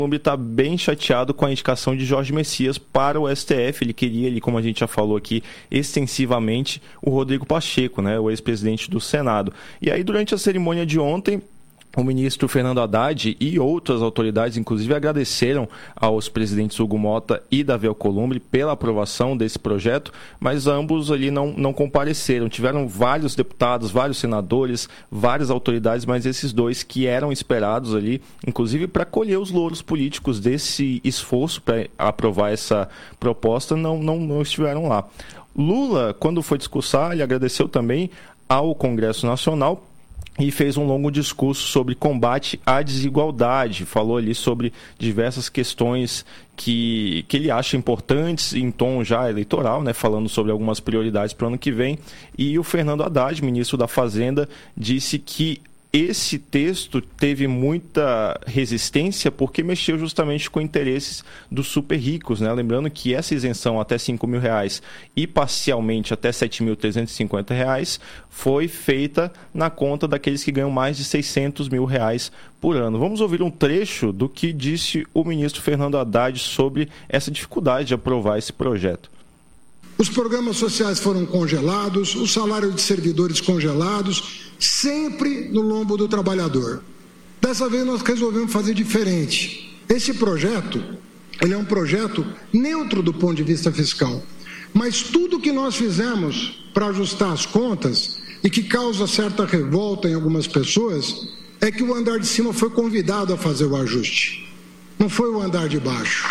Columbre está bem chateado com a indicação de Jorge Messias para o STF. Ele queria, como a gente já falou aqui, extensivamente, o Rodrigo Pacheco, né, o ex-presidente do Senado. E aí, durante a cerimônia de ontem, o ministro Fernando Haddad e outras autoridades, inclusive, agradeceram aos presidentes Hugo Motta e Davi Alcolumbre pela aprovação desse projeto, mas ambos ali não compareceram. Tiveram vários deputados, vários senadores, várias autoridades, mas esses dois que eram esperados ali, inclusive para colher os louros políticos desse esforço para aprovar essa proposta, não estiveram lá. Lula, quando foi discursar, ele agradeceu também ao Congresso Nacional e fez um longo discurso sobre combate à desigualdade. Falou ali sobre diversas questões que ele acha importantes em tom já eleitoral, né, falando sobre algumas prioridades para o ano que vem. E o Fernando Haddad, ministro da Fazenda, disse que esse texto teve muita resistência porque mexeu justamente com interesses dos super ricos, né? Lembrando que essa isenção até R$5.000 e parcialmente até R$7.350 foi feita na conta daqueles que ganham mais de R$600 mil por ano. Vamos ouvir um trecho do que disse o ministro Fernando Haddad sobre essa dificuldade de aprovar esse projeto. Os programas sociais foram congelados, o salário de servidores congelados, sempre no lombo do trabalhador. Dessa vez nós resolvemos fazer diferente. Esse projeto, ele é um projeto neutro do ponto de vista fiscal. Mas tudo que nós fizemos para ajustar as contas e que causa certa revolta em algumas pessoas, é que o andar de cima foi convidado a fazer o ajuste. Não foi o andar de baixo.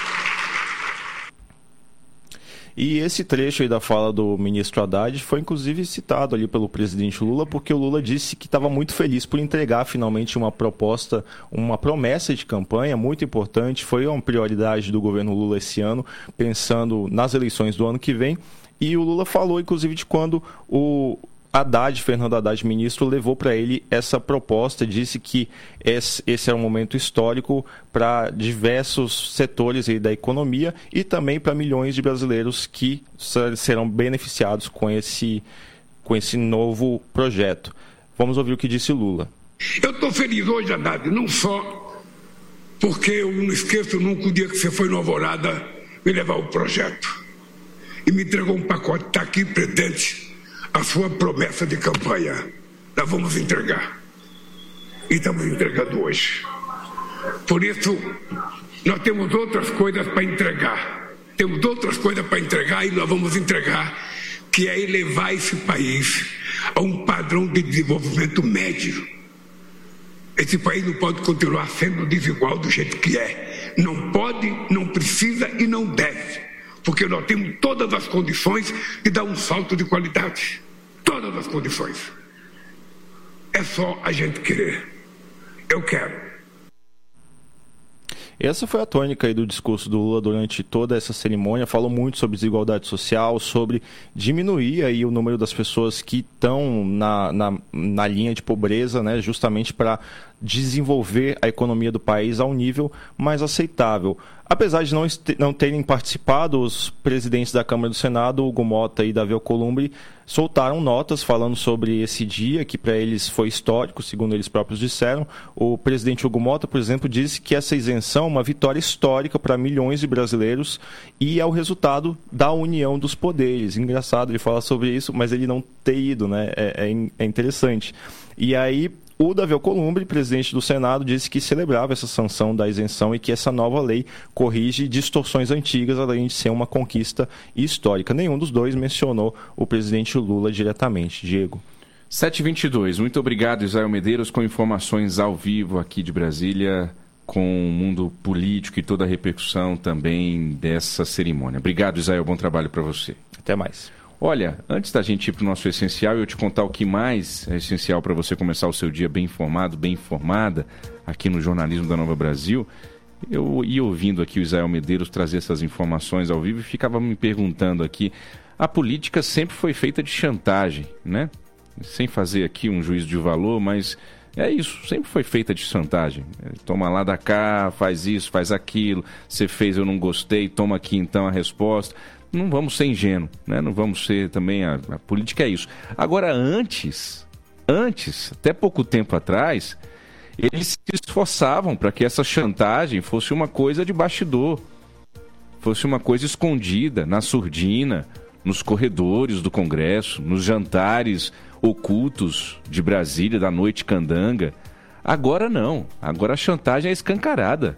E esse trecho aí da fala do ministro Haddad foi inclusive citado ali pelo presidente Lula, porque o Lula disse que estava muito feliz por entregar finalmente uma proposta, uma promessa de campanha muito importante, foi uma prioridade do governo Lula esse ano, pensando nas eleições do ano que vem. E o Lula falou inclusive de quando o Fernando Haddad, ministro, levou para ele essa proposta, disse que esse é um momento histórico para diversos setores aí da economia e também para milhões de brasileiros que serão beneficiados com esse novo projeto. Vamos ouvir o que disse Lula. Eu estou feliz hoje, Haddad, não só porque eu não esqueço nunca o dia que você foi no Alvorada me levar o projeto e me entregou um pacote, está aqui, presidente, a sua promessa de campanha. Nós vamos entregar. E estamos entregando hoje. Por isso, nós temos outras coisas para entregar. Temos outras coisas para entregar e nós vamos entregar, que é elevar esse país a um padrão de desenvolvimento médio. Esse país não pode continuar sendo desigual do jeito que é. Não pode, não precisa e não deve. Porque nós temos todas as condições de dar um salto de qualidade. Todas as condições. É só a gente querer. Eu quero. Essa foi a tônica aí do discurso do Lula durante toda essa cerimônia. Falou muito sobre desigualdade social, sobre diminuir aí o número das pessoas que estão na linha de pobreza, né, justamente para desenvolver a economia do país a um nível mais aceitável. Apesar de não terem participado, os presidentes da Câmara e do Senado, Hugo Motta e Davi Alcolumbre, soltaram notas falando sobre esse dia, que para eles foi histórico, segundo eles próprios disseram. O presidente Hugo Motta, por exemplo, disse que essa isenção é uma vitória histórica para milhões de brasileiros e é o resultado da união dos poderes. Engraçado ele falar sobre isso, mas ele não ter ido, né? É interessante. E aí, o Davi Alcolumbre, presidente do Senado, disse que celebrava essa sanção da isenção e que essa nova lei corrige distorções antigas, além de ser uma conquista histórica. Nenhum dos dois mencionou o presidente Lula diretamente. Diego. 7h22. Muito obrigado, Israel Medeiros, com informações ao vivo aqui de Brasília, com o mundo político e toda a repercussão também dessa cerimônia. Obrigado, Israel. Bom trabalho para você. Até mais. Olha, antes da gente ir para o nosso essencial e eu te contar o que mais é essencial para você começar o seu dia bem informado, bem informada, aqui no Jornalismo da Nova Brasil, eu ia ouvindo aqui o Israel Medeiros trazer essas informações ao vivo e ficava me perguntando aqui, a política sempre foi feita de chantagem, né? Sem fazer aqui um juízo de valor, mas é isso, sempre foi feita de chantagem. Toma lá da cá, faz isso, faz aquilo, você fez, eu não gostei, toma aqui então a resposta. Não vamos ser ingênuos, né? Não vamos ser também... A política é isso. Agora, antes, até pouco tempo atrás, eles se esforçavam para que essa chantagem fosse uma coisa de bastidor, fosse uma coisa escondida, na surdina, nos corredores do Congresso, nos jantares ocultos de Brasília, da noite candanga. Agora não, agora a chantagem é escancarada.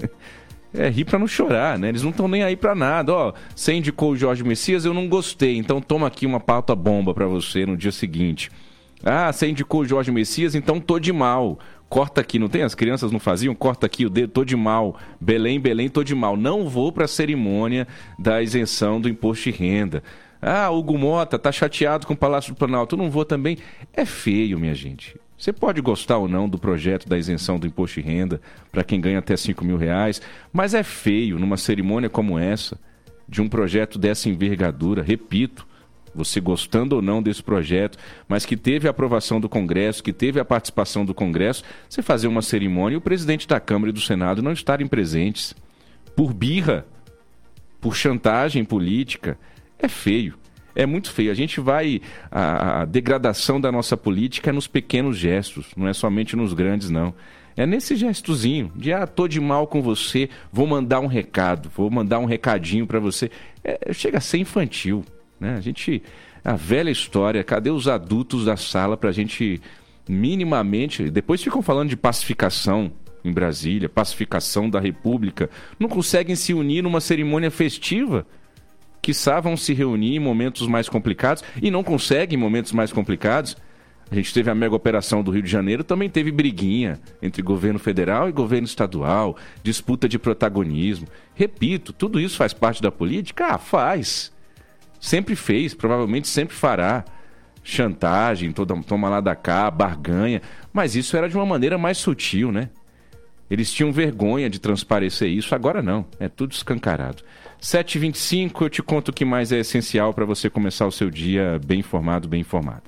É rir pra não chorar, né? Eles não estão nem aí pra nada. Ó, você indicou o Jorge Messias, eu não gostei, então toma aqui uma pauta bomba pra você no dia seguinte. Ah, você indicou o Jorge Messias, então tô de mal. Corta aqui, não tem? As crianças não faziam? Corta aqui o dedo, tô de mal. Belém, Belém, tô de mal. Não vou pra cerimônia da isenção do imposto de renda. Ah, Hugo Mota tá chateado com o Palácio do Planalto, eu não vou também. É feio, minha gente. Você pode gostar ou não do projeto da isenção do imposto de renda para quem ganha até R$5.000, mas é feio numa cerimônia como essa, de um projeto dessa envergadura, repito, você gostando ou não desse projeto, mas que teve a aprovação do Congresso, que teve a participação do Congresso, você fazer uma cerimônia e o presidente da Câmara e do Senado não estarem presentes, por birra, por chantagem política, é feio. É muito feio. A gente vai... A degradação da nossa política é nos pequenos gestos, não é somente nos grandes, não. É nesse gestozinho de, tô de mal com você, vou mandar um recado, vou mandar um recadinho para você. Chega a ser infantil, né? A velha história, cadê os adultos da sala pra gente minimamente... Depois ficam falando de pacificação em Brasília, pacificação da República. Não conseguem se unir numa cerimônia festiva? Quiçá vão se reunir em momentos mais complicados e não conseguem em momentos mais complicados. A gente teve a mega operação do Rio de Janeiro, também teve briguinha entre governo federal e governo estadual, disputa de protagonismo. Repito, tudo isso faz parte da política? Faz. Sempre fez, provavelmente sempre fará. Chantagem, toma lá da cá, barganha. Mas isso era de uma maneira mais sutil, né? Eles tinham vergonha de transparecer isso, agora não. É tudo escancarado. 7h25, eu te conto o que mais é essencial para você começar o seu dia bem informado, bem informado.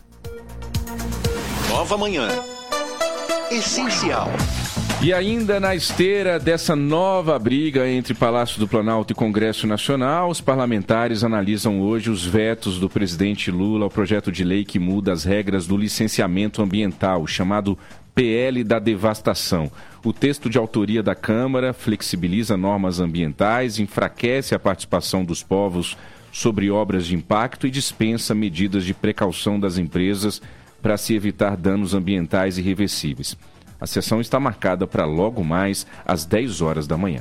Nova Manhã. Essencial. E ainda na esteira dessa nova briga entre Palácio do Planalto e Congresso Nacional, os parlamentares analisam hoje os vetos do presidente Lula ao projeto de lei que muda as regras do licenciamento ambiental, chamado PL da devastação. O texto de autoria da Câmara flexibiliza normas ambientais, enfraquece a participação dos povos sobre obras de impacto e dispensa medidas de precaução das empresas para se evitar danos ambientais irreversíveis. A sessão está marcada para logo mais às 10 horas da manhã.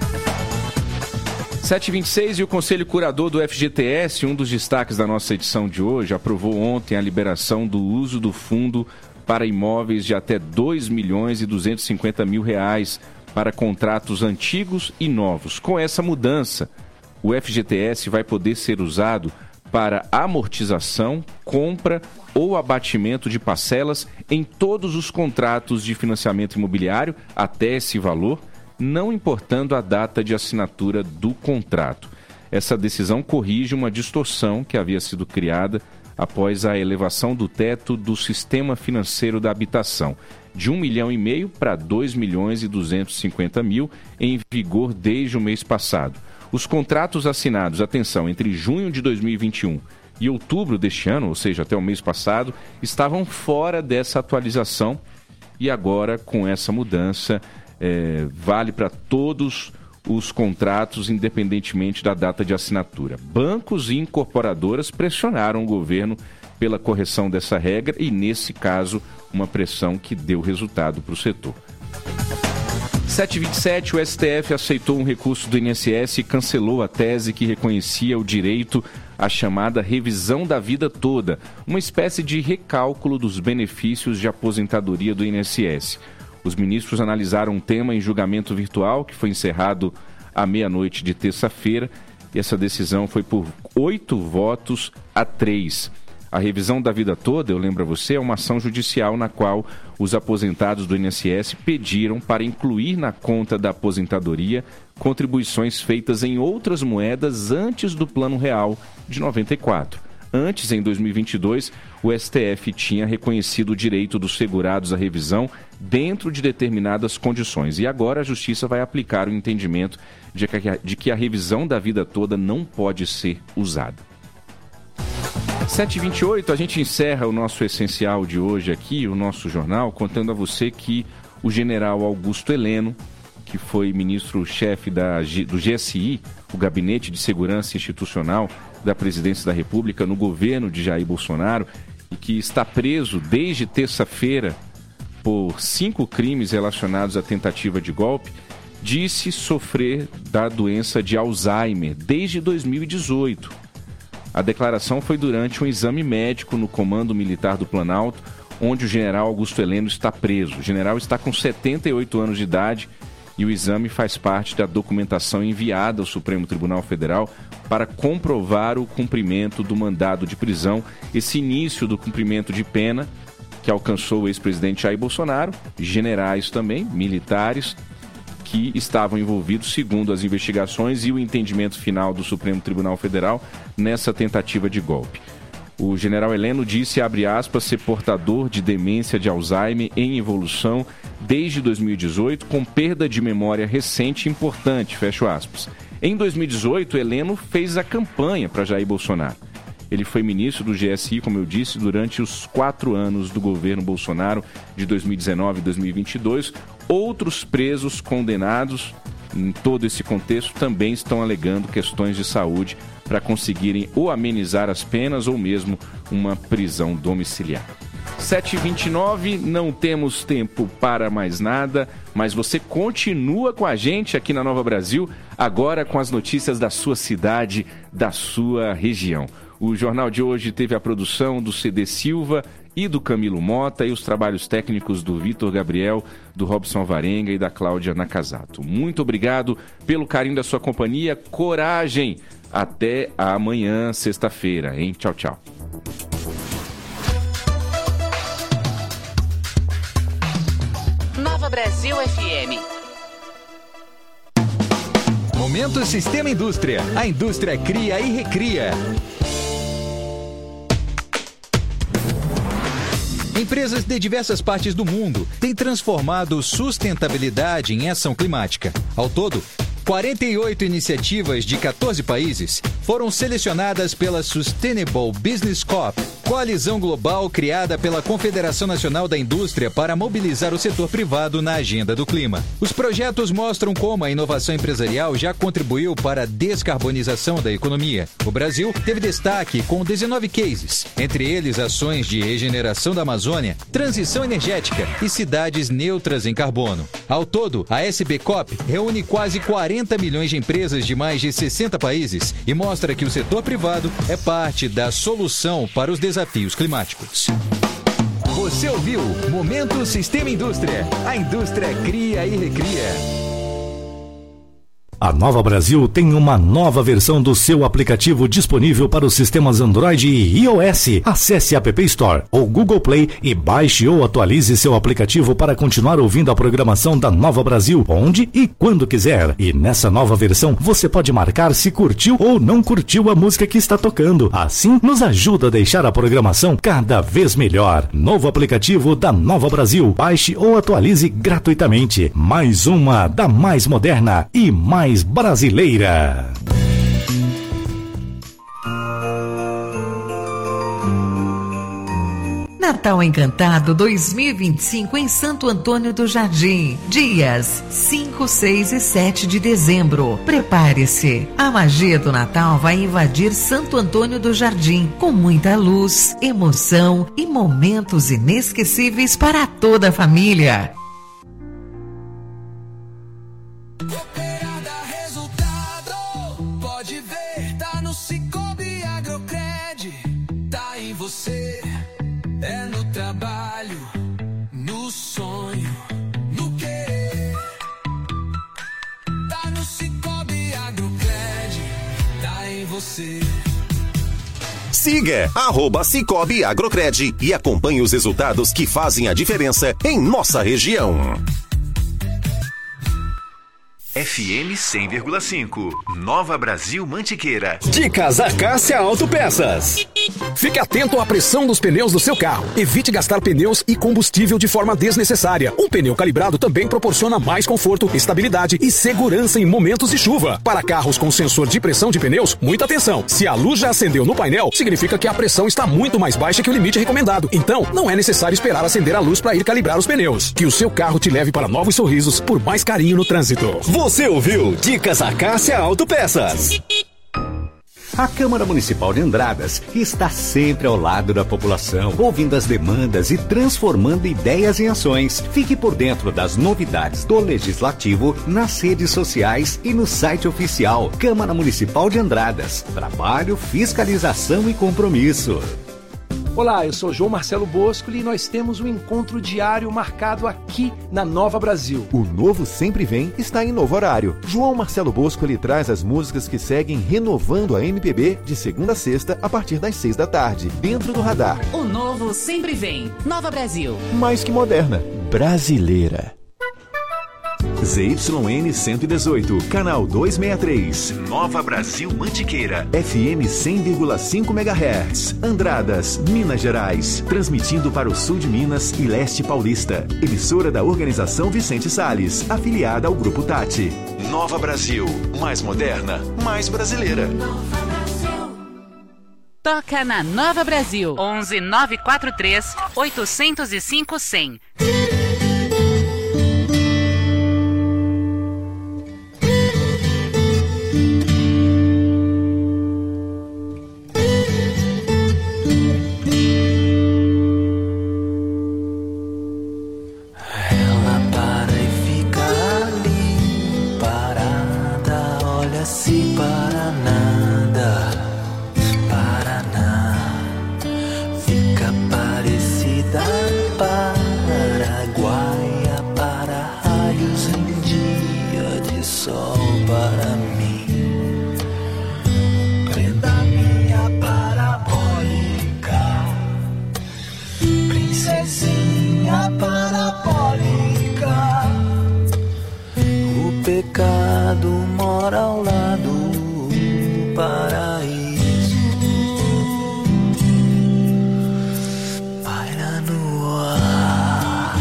7h26 e o Conselho Curador do FGTS, um dos destaques da nossa edição de hoje, aprovou ontem a liberação do uso do fundo para imóveis de até R$2.250.000 para contratos antigos e novos. Com essa mudança, o FGTS vai poder ser usado para amortização, compra ou abatimento de parcelas em todos os contratos de financiamento imobiliário até esse valor, não importando a data de assinatura do contrato. Essa decisão corrige uma distorção que havia sido criada após a elevação do teto do Sistema Financeiro da Habitação, de R$1,5 milhão para R$2.250.000, em vigor desde o mês passado. Os contratos assinados, atenção, entre junho de 2021 e outubro deste ano, ou seja, até o mês passado, estavam fora dessa atualização e agora, com essa mudança, vale para todos os contratos, independentemente da data de assinatura. Bancos e incorporadoras pressionaram o governo pela correção dessa regra e, nesse caso, uma pressão que deu resultado para o setor. 7h27, o STF aceitou um recurso do INSS e cancelou a tese que reconhecia o direito à chamada revisão da vida toda, uma espécie de recálculo dos benefícios de aposentadoria do INSS. Os ministros analisaram um tema em julgamento virtual, que foi encerrado à meia-noite de terça-feira, e essa decisão foi por 8-3. A revisão da vida toda, eu lembro a você, é uma ação judicial na qual os aposentados do INSS pediram para incluir na conta da aposentadoria contribuições feitas em outras moedas antes do Plano Real de 94. Antes, em 2022, o STF tinha reconhecido o direito dos segurados à revisão dentro de determinadas condições. E agora a Justiça vai aplicar o entendimento de que a revisão da vida toda não pode ser usada. 7h28, a gente encerra o nosso essencial de hoje aqui, o nosso jornal, contando a você que o general Augusto Heleno, que foi ministro-chefe do GSI, o Gabinete de Segurança Institucional da Presidência da República, no governo de Jair Bolsonaro, e que está preso desde terça-feira por 5 crimes relacionados à tentativa de golpe, disse sofrer da doença de Alzheimer desde 2018. A declaração foi durante um exame médico no Comando Militar do Planalto, onde o general Augusto Heleno está preso. O general está com 78 anos de idade e o exame faz parte da documentação enviada ao Supremo Tribunal Federal para comprovar o cumprimento do mandado de prisão, esse início do cumprimento de pena que alcançou o ex-presidente Jair Bolsonaro, generais também, militares, que estavam envolvidos, segundo as investigações e o entendimento final do Supremo Tribunal Federal, nessa tentativa de golpe. O general Heleno disse, abre aspas, ser portador de demência de Alzheimer em evolução desde 2018, com perda de memória recente e importante, fecho aspas. Em 2018, Heleno fez a campanha para Jair Bolsonaro. Ele foi ministro do GSI, como eu disse, durante os 4 anos do governo Bolsonaro, de 2019 e 2022. Outros presos condenados, em todo esse contexto, também estão alegando questões de saúde para conseguirem ou amenizar as penas ou mesmo uma prisão domiciliar. 7h29, não temos tempo para mais nada, mas você continua com a gente aqui na Nova Brasil, agora com as notícias da sua cidade, da sua região. O jornal de hoje teve a produção do CD Silva e do Camilo Mota e os trabalhos técnicos do Vitor Gabriel, do Robson Alvarenga e da Cláudia Nakazato. Muito obrigado pelo carinho da sua companhia. Coragem! Até amanhã, sexta-feira, hein? Tchau, tchau. Nova Brasil FM. Momento Sistema Indústria. A indústria cria e recria. Empresas de diversas partes do mundo têm transformado sustentabilidade em ação climática. Ao todo, 48 iniciativas de 14 países foram selecionadas pela Sustainable Business Corp, coalizão global criada pela Confederação Nacional da Indústria para mobilizar o setor privado na agenda do clima. Os projetos mostram como a inovação empresarial já contribuiu para a descarbonização da economia. O Brasil teve destaque com 19 cases, entre eles ações de regeneração da Amazônia, transição energética e cidades neutras em carbono. Ao todo, a SB Corp reúne quase 40 milhões de empresas de mais de 60 países e mostra que o setor privado é parte da solução para os desafios climáticos. Você ouviu Momento Sistema Indústria. A indústria cria e recria. A Nova Brasil tem uma nova versão do seu aplicativo disponível para os sistemas Android e iOS. Acesse a App Store ou Google Play e baixe ou atualize seu aplicativo para continuar ouvindo a programação da Nova Brasil, onde e quando quiser. E nessa nova versão, você pode marcar se curtiu ou não curtiu a música que está tocando. Assim, nos ajuda a deixar a programação cada vez melhor. Novo aplicativo da Nova Brasil. Baixe ou atualize gratuitamente. Mais uma da mais moderna e mais brasileira. Natal Encantado 2025 em Santo Antônio do Jardim. Dias 5, 6 e 7 de dezembro. Prepare-se. A magia do Natal vai invadir Santo Antônio do Jardim com muita luz, emoção e momentos inesquecíveis para toda a família. É no trabalho, no sonho, no querer. Tá no Cicobi Agrocred, tá em você. Siga @Cicobi Agrocred e acompanhe os resultados que fazem a diferença em nossa região. FM 100,5. Nova Brasil Mantiqueira. Dicas da Cássia Autopeças. Fique atento à pressão dos pneus do seu carro. Evite gastar pneus e combustível de forma desnecessária. Um pneu calibrado também proporciona mais conforto, estabilidade e segurança em momentos de chuva. Para carros com sensor de pressão de pneus, muita atenção. Se a luz já acendeu no painel, significa que a pressão está muito mais baixa que o limite recomendado. Então, não é necessário esperar acender a luz para ir calibrar os pneus. Que o seu carro te leve para novos sorrisos por mais carinho no trânsito. Você ouviu Dicas Acácia Autopeças. A Câmara Municipal de Andradas está sempre ao lado da população, ouvindo as demandas e transformando ideias em ações. Fique por dentro das novidades do Legislativo nas redes sociais e no site oficial Câmara Municipal de Andradas. Trabalho, fiscalização e compromisso. Olá, eu sou João Marcelo Boscoli e nós temos um encontro diário marcado aqui na Nova Brasil. O Novo Sempre Vem está em novo horário. João Marcelo Boscoli traz as músicas que seguem renovando a MPB de segunda a sexta a partir das 6 da tarde, dentro do radar. O Novo Sempre Vem. Nova Brasil. Mais que moderna, brasileira. ZYN 118, canal 263. Nova Brasil Mantiqueira. FM 100,5 MHz. Andradas, Minas Gerais. Transmitindo para o sul de Minas e leste paulista. Emissora da Organização Vicente Salles, afiliada ao Grupo Tati. Nova Brasil, mais moderna, mais brasileira. Toca na Nova Brasil. 11 943 805 100. pecado mora ao lado do paraíso. Paira no ar.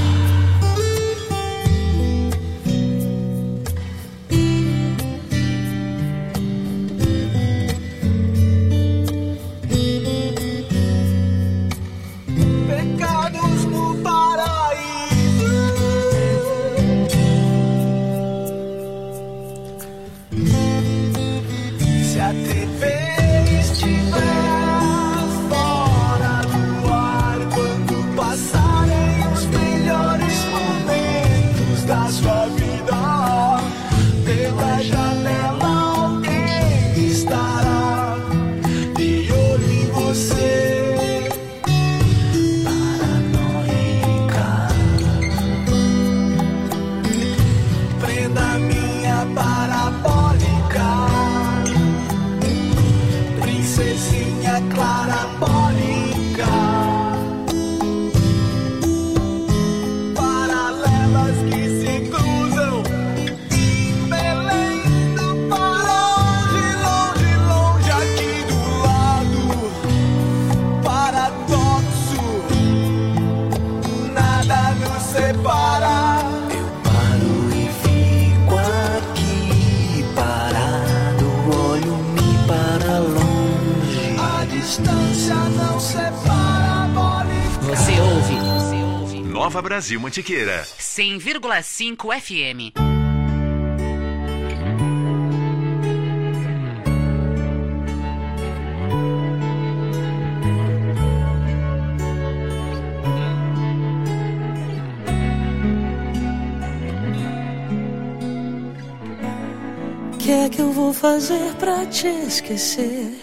Pecados no paraíso. Se a TV estiver fora do ar, quando passarem os melhores momentos da sua vida, pela janela alguém estará de olho em você. Paranoica, prenda minha parabólica, princesinha clarabólica, paralelas que se cruzam em Belém do Pará, longe, longe, longe aqui do lado. Paradoxo, nada nos separa. Eu paro e fico aqui parado, olho-me para longe. A distância não separa, Você ouve Nova Brasil Mantiqueira. 100,5 FM. O que é que eu vou fazer pra te esquecer?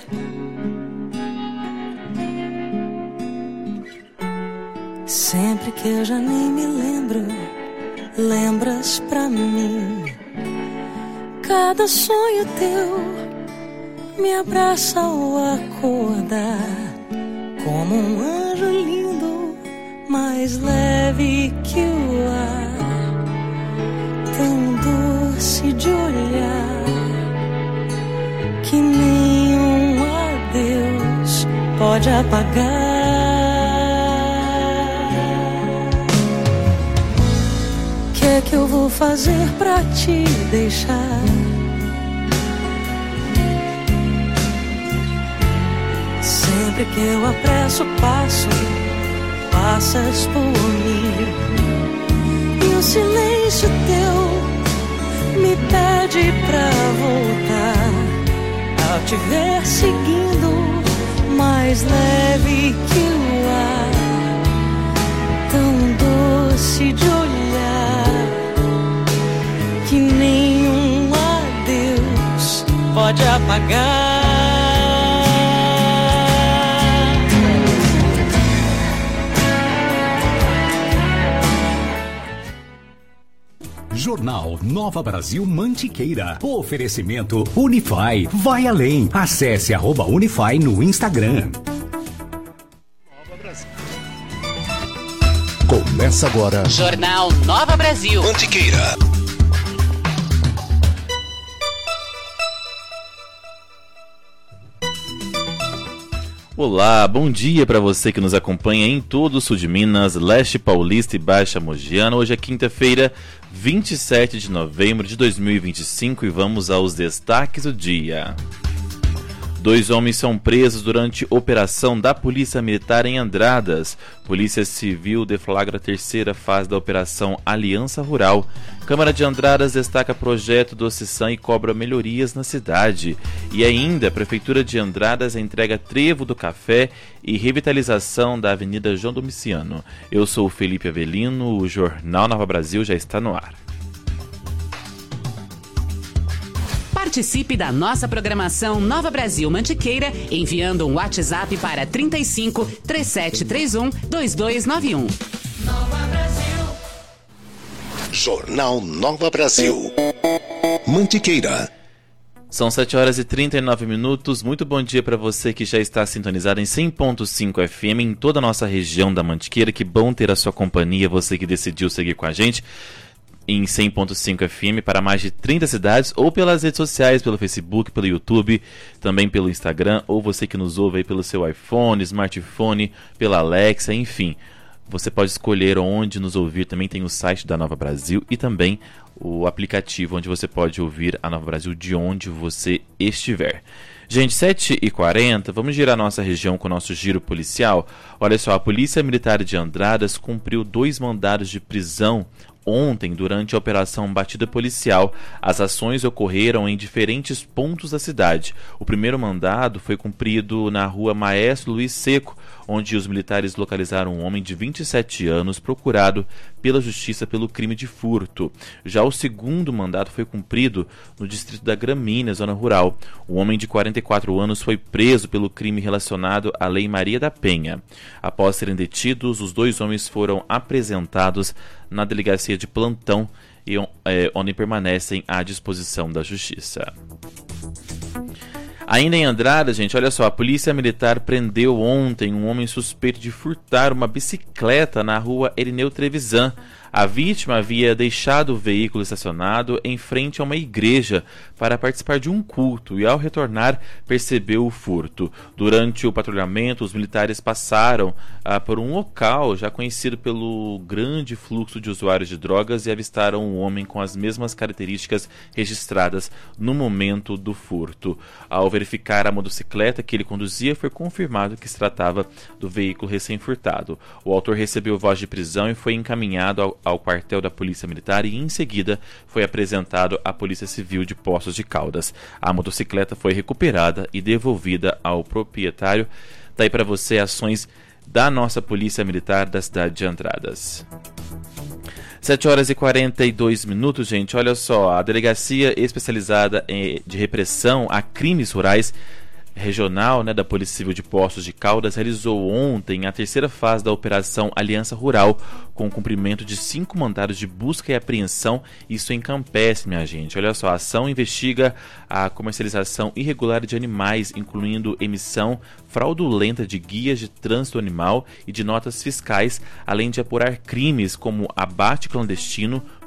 Sempre que eu já nem me lembro, lembras pra mim. Cada sonho teu me abraça ao acordar, como um anjo lindo, mais leve que o ar, tão doce de olhar, que nenhum adeus pode pode apagar. Que eu vou fazer pra te deixar? Sempre que eu apresso o passo, passas por mim, e o silêncio teu me pede pra voltar. Ao te ver seguindo, mais leve que o ar, tão doce de olhar, que nenhum adeus pode apagar. Jornal Nova Brasil Mantiqueira. Oferecimento Unify. Vai além. Acesse @Unify no Instagram. Começa agora. Jornal Nova Brasil Mantiqueira. Olá, bom dia para você que nos acompanha em todo o sul de Minas, leste paulista e baixa mogiana. Hoje é quinta-feira, 27 de novembro de 2025 e vamos aos destaques do dia. 2 homens são presos durante operação da Polícia Militar em Andradas. Polícia Civil deflagra a terceira fase da Operação Aliança Rural. Câmara de Andradas destaca projeto do CISAM e cobra melhorias na cidade. E ainda, a Prefeitura de Andradas entrega trevo do café e revitalização da Avenida João Domiciano. Eu sou o Felipe Avelino, o Jornal Nova Brasil já está no ar. Participe da nossa programação Nova Brasil Mantiqueira enviando um WhatsApp para 35 3731 2291. Nova Brasil. Jornal Nova Brasil Mantiqueira. São 7 horas e 39 minutos. Muito bom dia para você que já está sintonizado em 100.5 FM em toda a nossa região da Mantiqueira. Que bom ter a sua companhia, você que decidiu seguir com a gente em 100.5 FM para mais de 30 cidades, ou pelas redes sociais, pelo Facebook, pelo YouTube, também pelo Instagram, ou você que nos ouve aí pelo seu iPhone, smartphone, pela Alexa, enfim. Você pode escolher onde nos ouvir. Também tem o site da Nova Brasil e também o aplicativo onde você pode ouvir a Nova Brasil de onde você estiver. Gente, 7h40, vamos girar nossa região com o nosso giro policial. Olha só, a Polícia Militar de Andradas cumpriu 2 mandados de prisão ontem, durante a Operação Batida Policial. As ações ocorreram em diferentes pontos da cidade. O primeiro mandado foi cumprido na rua Maestro Luiz Seco, onde os militares localizaram um homem de 27 anos procurado pela justiça pelo crime de furto. Já o segundo mandado foi cumprido no distrito da Gramínea, zona rural. O homem de 44 anos foi preso pelo crime relacionado à Lei Maria da Penha. Após serem detidos, os 2 homens foram apresentados na delegacia de plantão e onde permanecem à disposição da justiça. Ainda em Andradas, gente, olha só, a Polícia Militar prendeu ontem um homem suspeito de furtar uma bicicleta na rua Erineu Trevisan. A vítima havia deixado o veículo estacionado em frente a uma igreja para participar de um culto e, ao retornar, percebeu o furto. Durante o patrulhamento, os militares passaram por um local já conhecido pelo grande fluxo de usuários de drogas e avistaram um homem com as mesmas características registradas no momento do furto. Ao verificar a motocicleta que ele conduzia, foi confirmado que se tratava do veículo recém-furtado. O autor recebeu voz de prisão e foi encaminhado ao quartel da Polícia Militar e, em seguida, foi apresentado à Polícia Civil de Poços de Caldas. A motocicleta foi recuperada e devolvida ao proprietário. Tá aí para você ações da nossa Polícia Militar da cidade de Andradas. 7 horas e 42 minutos, gente. Olha só, a Delegacia Especializada de Repressão a Crimes Rurais Regional, da Polícia Civil de Poços de Caldas realizou ontem a terceira fase da Operação Aliança Rural, com o cumprimento de 5 mandados de busca e apreensão, isso em Campestre, minha gente. Olha só, a ação investiga a comercialização irregular de animais, incluindo emissão fraudulenta de guias de trânsito animal e de notas fiscais, além de apurar crimes como abate clandestino,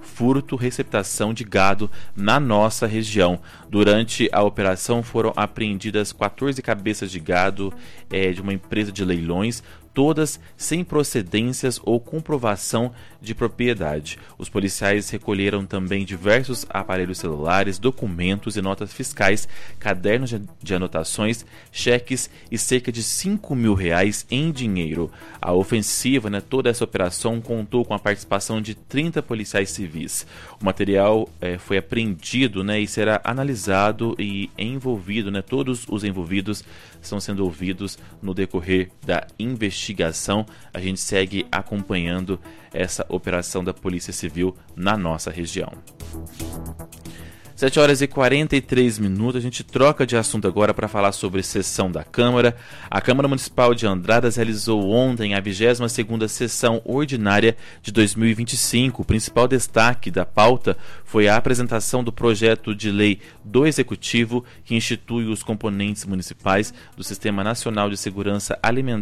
furto, receptação de gado na nossa região. Durante a operação foram apreendidas 14 cabeças de gado de uma empresa de leilões, todas sem procedências ou comprovação de propriedade. Os policiais recolheram também diversos aparelhos celulares, documentos e notas fiscais, cadernos de anotações, cheques e cerca de R$5 mil em dinheiro. A ofensiva, toda essa operação contou com a participação de 30 policiais civis. O material foi apreendido e será analisado e envolvido, todos os envolvidos estão sendo ouvidos no decorrer da investigação. A gente segue acompanhando essa operação da Polícia Civil na nossa região. 7h43, a gente troca de assunto agora para falar sobre sessão da Câmara. A Câmara Municipal de Andradas realizou ontem a 22ª sessão ordinária de 2025. O principal destaque da pauta foi a apresentação do projeto de lei do Executivo que institui os componentes municipais do Sistema Nacional de Segurança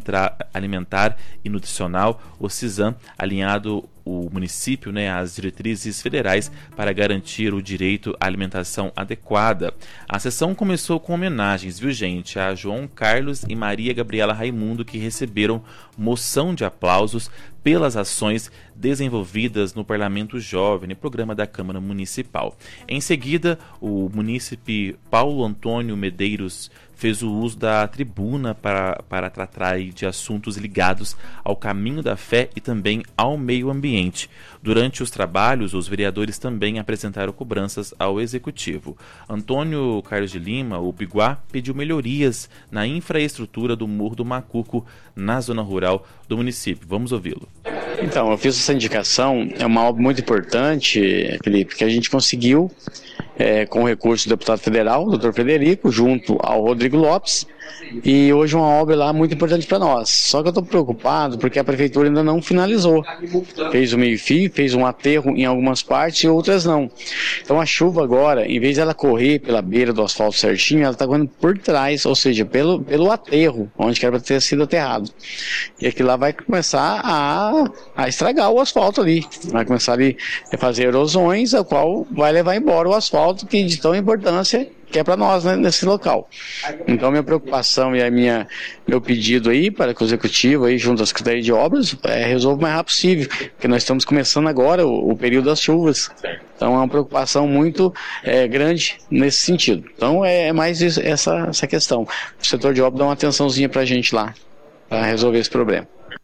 Alimentar e Nutricional, o SISAM, alinhado o município às diretrizes federais para garantir o direito à alimentação adequada. A sessão começou com homenagens, viu, gente, a João Carlos e Maria Gabriela Raimundo, que receberam moção de aplausos pelas ações desenvolvidas no Parlamento Jovem, programa da Câmara Municipal. Em seguida, o munícipe Paulo Antônio Medeiros fez o uso da tribuna para tratar de assuntos ligados ao caminho da fé e também ao meio ambiente. Durante os trabalhos, os vereadores também apresentaram cobranças ao Executivo. Antônio Carlos de Lima, o Biguá, pediu melhorias na infraestrutura do Morro do Macuco, na zona rural do município. Vamos ouvi-lo. Então, eu fiz essa indicação, é uma obra muito importante, Felipe, que a gente conseguiu com o recurso do deputado federal, o Dr. Frederico, junto ao Rodrigo Lopes, e hoje uma obra lá muito importante para nós. Só que eu estou preocupado porque a prefeitura ainda não finalizou. Fez o meio-fio, fez um aterro em algumas partes e outras não. Então a chuva agora, em vez de ela correr pela beira do asfalto certinho, ela está correndo por trás, ou seja, pelo aterro, onde que era para ter sido aterrado. E aquilo lá vai começar a estragar o asfalto ali. Vai começar ali a fazer erosões, a qual vai levar embora o asfalto que de tão importância que é para nós, nesse local. Então minha preocupação e meu pedido aí para que o Executivo aí, junto à Secretaria de Obras, resolva o mais rápido possível, porque nós estamos começando agora o período das chuvas. Então é uma preocupação muito grande nesse sentido. Então é mais isso, essa questão. O setor de obras dá uma atençãozinha para a gente lá, para resolver esse problema.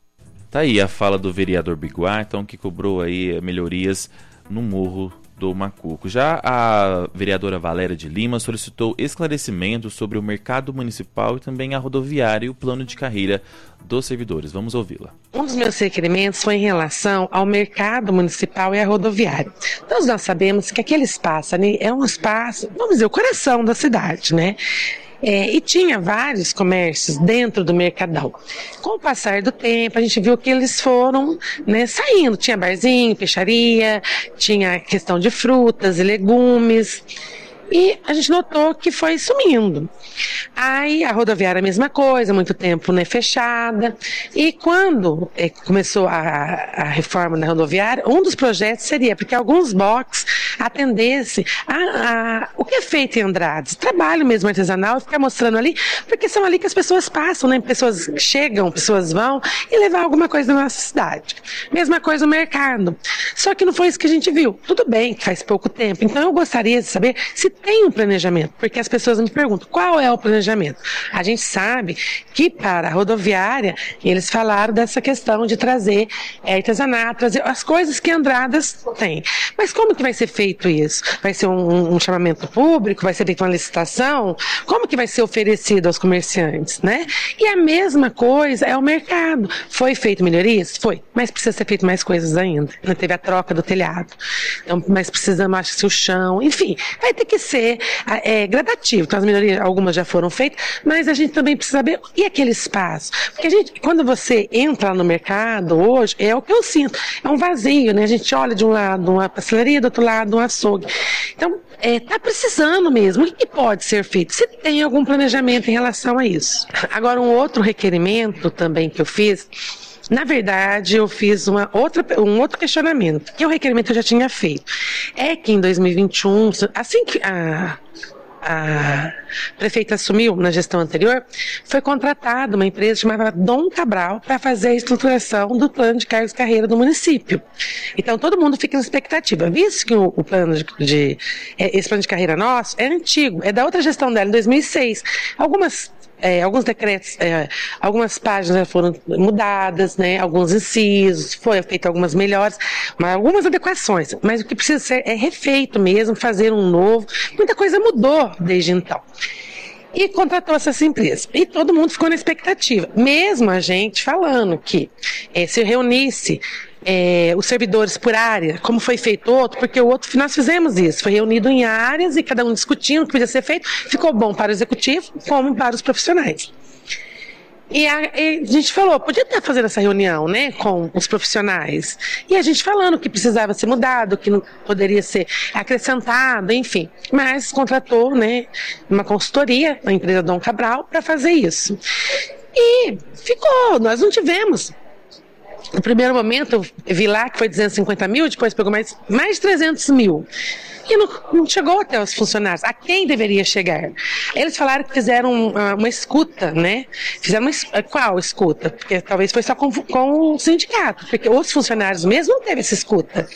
Tá aí a fala do vereador Biguá, então, que cobrou aí melhorias no Morro do Macuco. Já a vereadora Valéria de Lima solicitou esclarecimentos sobre o mercado municipal e também a rodoviária e o plano de carreira dos servidores. Vamos ouvi-la. Um dos meus requerimentos foi em relação ao mercado municipal e à rodoviária. Todos nós sabemos que aquele espaço ali é um espaço, vamos dizer, o coração da cidade, e tinha vários comércios dentro do Mercadão. Com o passar do tempo, a gente viu que eles foram saindo. Tinha barzinho, peixaria, tinha questão de frutas e legumes. E a gente notou que foi sumindo. Aí a rodoviária a mesma coisa, muito tempo fechada. E quando começou a reforma da rodoviária, um dos projetos seria porque alguns boxes atendessem o que é feito em Andradas, trabalho mesmo artesanal, ficar mostrando ali, porque são ali que as pessoas passam, pessoas chegam, pessoas vão, e levar alguma coisa na nossa cidade. Mesma coisa no mercado. Só que não foi isso que a gente viu. Tudo bem, que faz pouco tempo. Então eu gostaria de saber se tem um planejamento, porque as pessoas me perguntam qual é o planejamento. A gente sabe que para a rodoviária eles falaram dessa questão de trazer artesanato, trazer as coisas que Andradas tem. Mas como que vai ser feito isso? Vai ser um chamamento público? Vai ser feita uma licitação? Como que vai ser oferecido aos comerciantes, E a mesma coisa é o mercado. Foi feito melhorias? Foi, mas precisa ser feito mais coisas ainda. Não teve a troca do telhado. Então, mas precisamos, acho que o chão, enfim, vai ter que ser gradativo, então as melhorias, algumas já foram feitas, mas a gente também precisa saber, e aquele espaço? Porque quando você entra no mercado hoje, é o que eu sinto, é um vazio, A gente olha de um lado uma pastelaria, do outro lado um açougue. Então, está precisando mesmo. O que pode ser feito? Se tem algum planejamento em relação a isso. Agora, um outro requerimento também que eu fiz Na verdade, eu fiz um outro questionamento, que o requerimento eu já tinha feito. É que em 2021, assim que a prefeita assumiu na gestão anterior, foi contratada uma empresa chamada Dom Cabral para fazer a estruturação do plano de cargos e carreira do município. Então todo mundo fica na expectativa, visto que esse plano de carreira nosso é antigo, é da outra gestão dela, em 2006. Alguns decretos, algumas páginas já foram mudadas, né? Alguns incisos, foi feito algumas melhores, algumas adequações, mas o que precisa ser é refeito mesmo, fazer um novo. Muita coisa mudou desde então. E contratou essa empresa. E todo mundo ficou na expectativa. Mesmo a gente falando que se reunisse os servidores por área, como foi feito outro, porque o outro, nós fizemos isso, foi reunido em áreas e cada um discutindo o que podia ser feito, ficou bom para o executivo, como para os profissionais. E a gente falou, podia estar fazendo essa reunião, né, com os profissionais. E a gente falando que precisava ser mudado, que não poderia ser acrescentado, enfim. Mas contratou, né, uma consultoria, a empresa Dom Cabral, para fazer isso. E ficou, nós não tivemos. No primeiro momento, eu vi lá que foi 250 mil, depois pegou mais de 300 mil. E não chegou até os funcionários. A quem deveria chegar? Eles falaram que fizeram uma escuta, né? Fizeram qual escuta? Porque talvez foi só com o sindicato, porque os funcionários mesmo não teve essa escuta.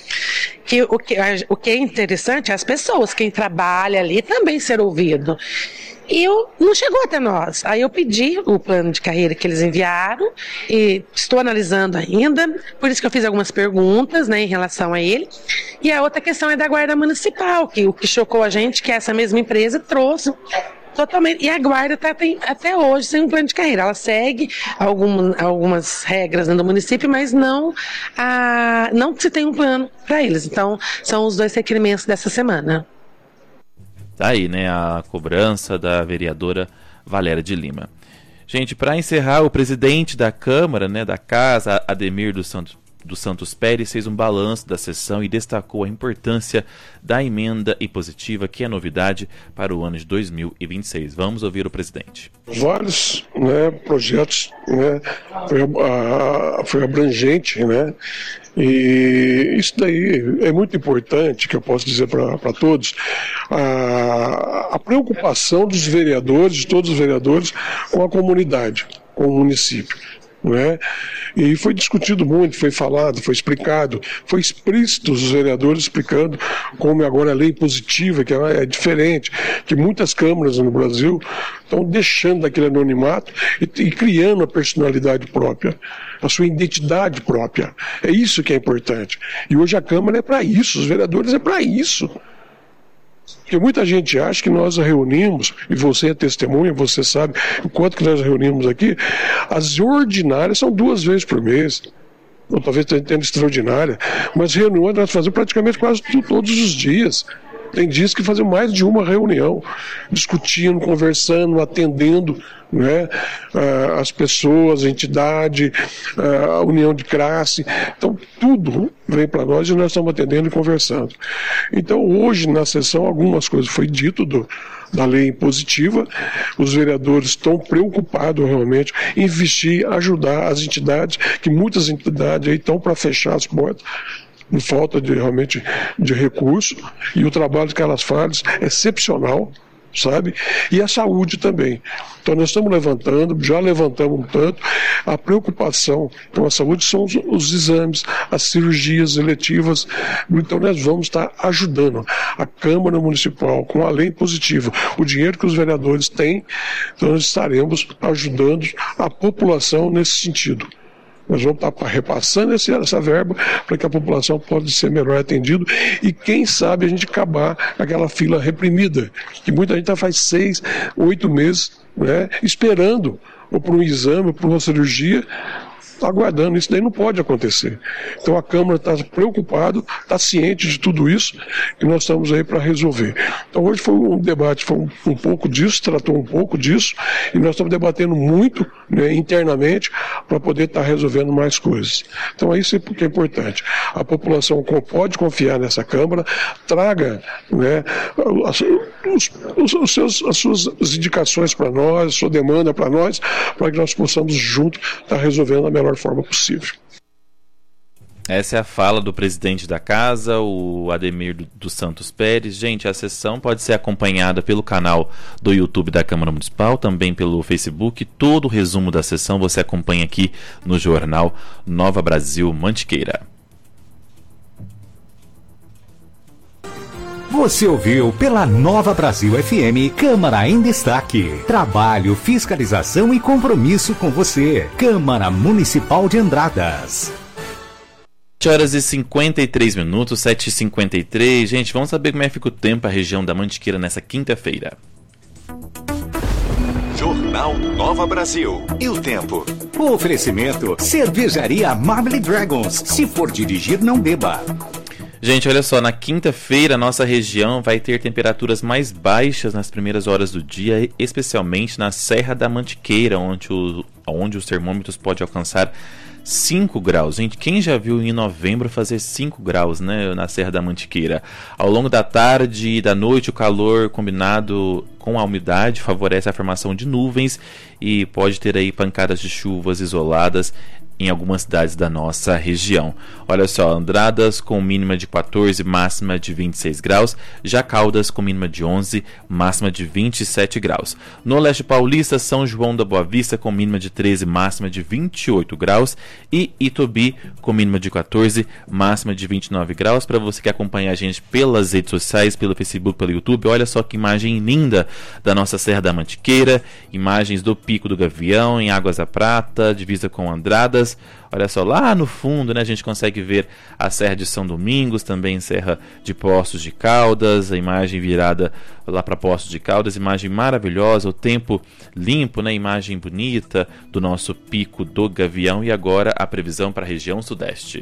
O que é interessante é as pessoas, quem trabalha ali também ser ouvido. E não chegou até nós. Aí eu pedi o plano de carreira que eles enviaram e estou analisando ainda, por isso que eu fiz algumas perguntas, né, em relação a ele. E a outra questão é da Guarda Municipal, que o que chocou a gente, que essa mesma empresa trouxe totalmente, e a Guarda está até hoje sem um plano de carreira. Ela segue algumas regras dentro do município, mas não que se tenha um plano para eles. Então, são os dois requerimentos dessa semana. Tá aí, né, a cobrança da vereadora Valéria de Lima. Gente, para encerrar, o presidente da Câmara, né, da Casa, Ademir dos Santos Pérez, fez um balanço da sessão e destacou a importância da emenda impositiva, que é novidade para o ano de 2026. Vamos ouvir o presidente. Vários, né, projetos, né, foi abrangente, né, e isso daí é muito importante, que eu posso dizer para todos, a preocupação dos vereadores, de todos os vereadores, com a comunidade, com o município. Né? E foi discutido muito, foi falado, foi explicado, foi explícito os vereadores explicando como agora a lei impositiva, que é diferente, que muitas câmaras no Brasil estão deixando aquele anonimato e criando a personalidade própria, a sua identidade própria. É isso que é importante. E hoje a Câmara é para isso, os vereadores é para isso. Porque muita gente acha que nós reunimos, e você é testemunha, você sabe o quanto que nós reunimos aqui, as ordinárias são 2 vezes por mês, ou talvez tenha extraordinária, mas reuniões nós fazemos praticamente quase todos os dias. Tem dias que fazem mais de uma reunião, discutindo, conversando, atendendo, né, as pessoas, a entidade, a união de classe. Então, tudo vem para nós e nós estamos atendendo e conversando. Então, hoje, na sessão, algumas coisas foi dito da lei impositiva. Os vereadores estão preocupados realmente em investir, ajudar as entidades, que muitas entidades aí estão para fechar as portas, por falta realmente de recurso, e o trabalho que elas fazem é excepcional, sabe? E a saúde também. Então nós estamos levantando, já levantamos um tanto, a preocupação com a saúde são os exames, as cirurgias eletivas. Então nós vamos estar ajudando a Câmara Municipal com a lei positiva, o dinheiro que os vereadores têm, então nós estaremos ajudando a população nesse sentido. Nós vamos estar repassando essa verba para que a população possa ser melhor atendida e, quem sabe, a gente acabar aquela fila reprimida, que muita gente faz 6, 8 meses, né, esperando ou por um exame, ou por uma cirurgia, aguardando. Isso daí não pode acontecer. Então a Câmara está preocupada, está ciente de tudo isso e nós estamos aí para resolver. Então hoje foi um debate, foi um pouco disso, tratou um pouco disso, e nós estamos debatendo muito, né, internamente, para poder estar resolvendo mais coisas. Então é isso que é importante. A população pode confiar nessa Câmara, traga, né, as suas indicações para nós, sua demanda para nós, para que nós possamos juntos estar resolvendo da melhor forma possível. Essa é a fala do presidente da casa, o Ademir dos Santos Pérez. Gente, a sessão pode ser acompanhada pelo canal do YouTube da Câmara Municipal, também pelo Facebook. Todo o resumo da sessão você acompanha aqui no jornal Nova Brasil Mantiqueira. Você ouviu pela Nova Brasil FM, Câmara em Destaque. Trabalho, fiscalização e compromisso com você. Câmara Municipal de Andradas. 7h53, 7h53. Gente, vamos saber como é que fica o tempo a região da Mantiqueira nessa quinta-feira. Jornal Nova Brasil. E o tempo? O oferecimento: Cervejaria Marley Dragons. Se for dirigir, não beba. Gente, olha só, na quinta-feira a nossa região vai ter temperaturas mais baixas nas primeiras horas do dia, especialmente na Serra da Mantiqueira, onde os termômetros podem alcançar 5 graus. Gente, quem já viu em novembro fazer 5 graus, né, na Serra da Mantiqueira? Ao longo da tarde e da noite, o calor combinado com a umidade favorece a formação de nuvens e pode ter aí pancadas de chuvas isoladas em algumas cidades da nossa região. Olha só, Andradas com mínima de 14, máxima de 26 graus, já Caldas com mínima de 11, máxima de 27 graus. No leste paulista, São João da Boa Vista com mínima de 13, máxima de 28 graus e Itobi com mínima de 14, máxima de 29 graus. Para você que acompanha a gente pelas redes sociais, pelo Facebook, pelo YouTube, olha só que imagem linda da nossa Serra da Mantiqueira, imagens do Pico do Gavião em Águas da Prata, divisa com Andradas. Olha só, lá no fundo, né, a gente consegue ver a Serra de São Domingos, também Serra de Poços de Caldas, a imagem virada lá para Poços de Caldas, imagem maravilhosa, o tempo limpo, né, imagem bonita do nosso Pico do Gavião. E agora a previsão para a região sudeste.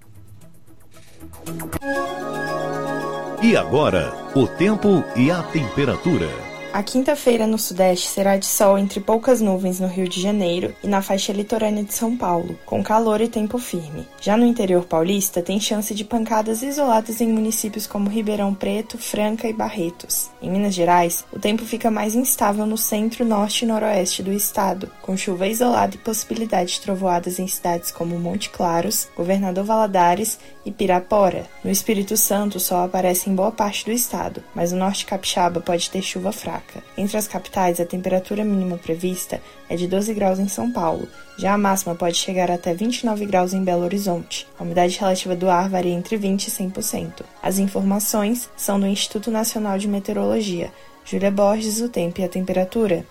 E agora, o tempo e a temperatura. A quinta-feira no Sudeste será de sol entre poucas nuvens no Rio de Janeiro e na faixa litorânea de São Paulo, com calor e tempo firme. Já no interior paulista, tem chance de pancadas isoladas em municípios como Ribeirão Preto, Franca e Barretos. Em Minas Gerais, o tempo fica mais instável no centro, norte e noroeste do estado, com chuva isolada e possibilidade de trovoadas em cidades como Monte Claros, Governador Valadares e Pirapora. No Espírito Santo, o sol aparece em boa parte do estado, mas o norte capixaba pode ter chuva fraca. Entre as capitais, a temperatura mínima prevista é de 12 graus em São Paulo. Já a máxima pode chegar até 29 graus em Belo Horizonte. A umidade relativa do ar varia entre 20% e 100%. As informações são do Instituto Nacional de Meteorologia. Júlia Borges, o tempo e a temperatura.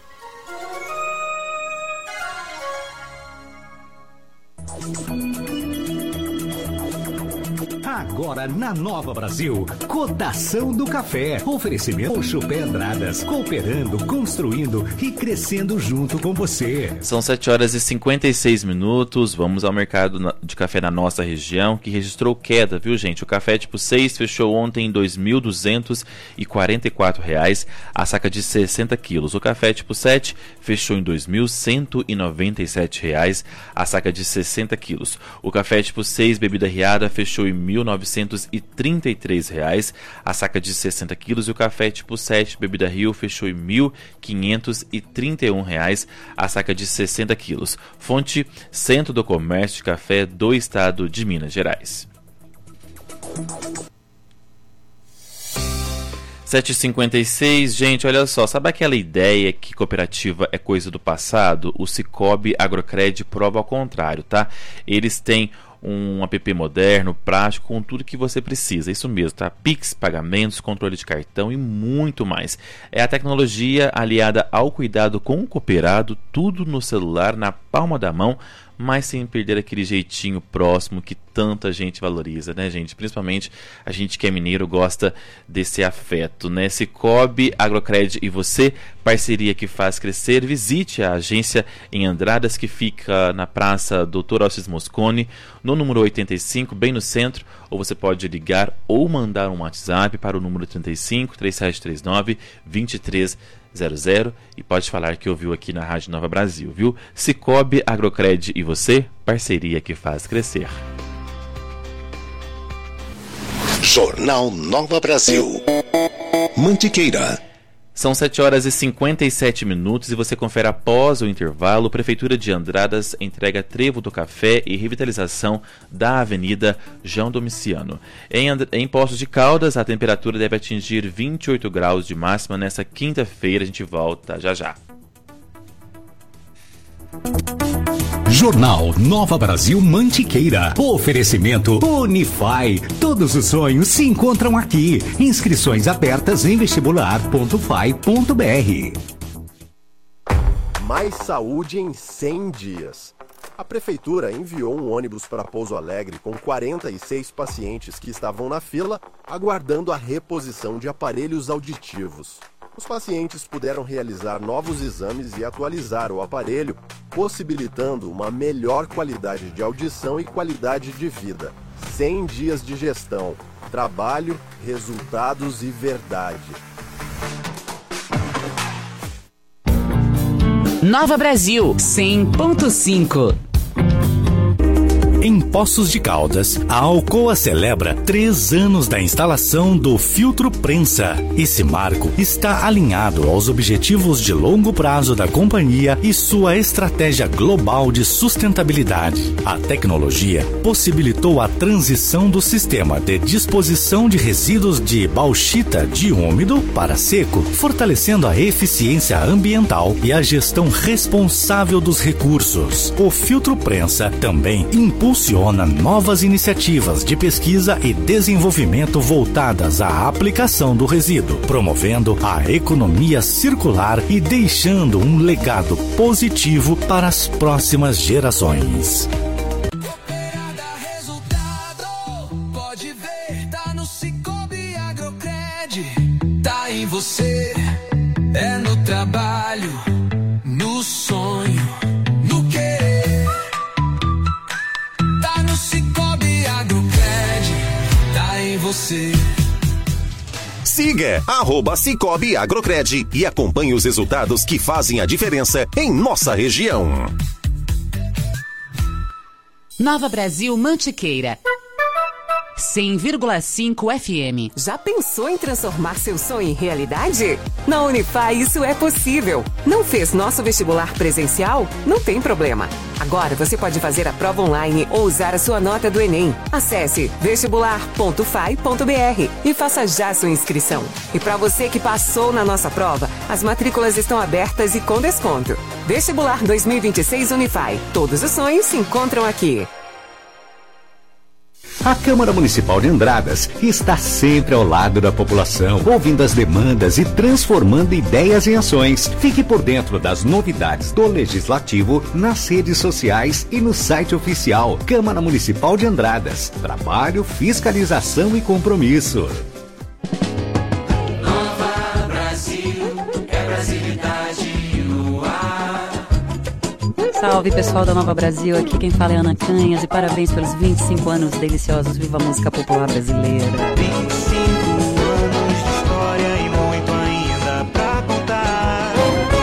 Agora na Nova Brasil, cotação do café. Oferecimento Chupé Andradas, cooperando, construindo e crescendo junto com você. São 7h56. Vamos ao mercado de café na nossa região, que registrou queda, viu, gente? O café tipo 6 fechou ontem em R$ 2.244, a saca de 60 quilos. O café tipo 7 fechou em R$ 2.197, a saca de 60 quilos. O café tipo 6 bebida riada fechou em R$ 1.933, a saca de 60 quilos, e o café tipo 7 bebida Rio fechou em R$ 1.531, a saca de 60 quilos. Fonte: Centro do Comércio de Café do Estado de Minas Gerais. 7h56, gente, olha só, sabe aquela ideia que cooperativa é coisa do passado? O Cicobi Agrocred prova ao contrário, tá? Eles têm um app moderno, prático, com tudo que você precisa. Isso mesmo, tá? Pix, pagamentos, controle de cartão e muito mais. É a tecnologia aliada ao cuidado com o cooperado, tudo no celular, na palma da mão, mas sem perder aquele jeitinho próximo que tanta gente valoriza, né, gente? Principalmente a gente que é mineiro gosta desse afeto, né? Cicobi Agrocred e você, parceria que faz crescer. Visite a agência em Andradas, que fica na Praça Dr. Alcides Moscone, no número 85, bem no centro, ou você pode ligar ou mandar um WhatsApp para o número 35 3739 2300 e pode falar que ouviu aqui na Rádio Nova Brasil, viu? Cicobi Agrocred e você, parceria que faz crescer. Jornal Nova Brasil. Mantiqueira. São 7h57 e você confere após o intervalo. Prefeitura de Andradas entrega trevo do café e revitalização da Avenida João Domiciano. Em Poços de Caldas, a temperatura deve atingir 28 graus de máxima nesta quinta-feira. A gente volta já já. Jornal Nova Brasil Mantiqueira. Oferecimento Unify. Todos os sonhos se encontram aqui. Inscrições abertas em vestibular.fai.br. Mais saúde em 100 dias. A prefeitura enviou um ônibus para Pouso Alegre com 46 pacientes que estavam na fila aguardando a reposição de aparelhos auditivos. Os pacientes puderam realizar novos exames e atualizar o aparelho, possibilitando uma melhor qualidade de audição e qualidade de vida. 100 dias de gestão, trabalho, resultados e verdade. Nova Brasil 100.5. Em Poços de Caldas, a Alcoa celebra 3 anos da instalação do filtro prensa. Esse marco está alinhado aos objetivos de longo prazo da companhia e sua estratégia global de sustentabilidade. A tecnologia possibilitou a transição do sistema de disposição de resíduos de bauxita de úmido para seco, fortalecendo a eficiência ambiental e a gestão responsável dos recursos. O filtro prensa também impulsiona novas iniciativas de pesquisa e desenvolvimento voltadas à aplicação do resíduo, promovendo a economia circular e deixando um legado positivo para as próximas gerações. Pode ver, tá no Cicobi Agrocred, tá em você, é no trabalho, no sonho. Você. Siga @Cicobi Agrocred e acompanhe os resultados que fazem a diferença em nossa região. Nova Brasil Mantiqueira 100,5 FM. Já pensou em transformar seu sonho em realidade? Na Unify isso é possível. Não fez nosso vestibular presencial? Não tem problema. Agora você pode fazer a prova online ou usar a sua nota do Enem. Acesse vestibular.fai.br e faça já sua inscrição. E para você que passou na nossa prova, as matrículas estão abertas e com desconto. Vestibular 2026 Unify. Todos os sonhos se encontram aqui. A Câmara Municipal de Andradas está sempre ao lado da população, ouvindo as demandas e transformando ideias em ações. Fique por dentro das novidades do Legislativo nas redes sociais e no site oficial. Câmara Municipal de Andradas. Trabalho, fiscalização e compromisso. Nova Brasil, é brasilidade no ar. Salve pessoal da Nova Brasil, aqui quem fala é Ana Canhas e parabéns pelos 25 anos deliciosos, viva a música popular brasileira. 25 anos de história e muito ainda pra contar.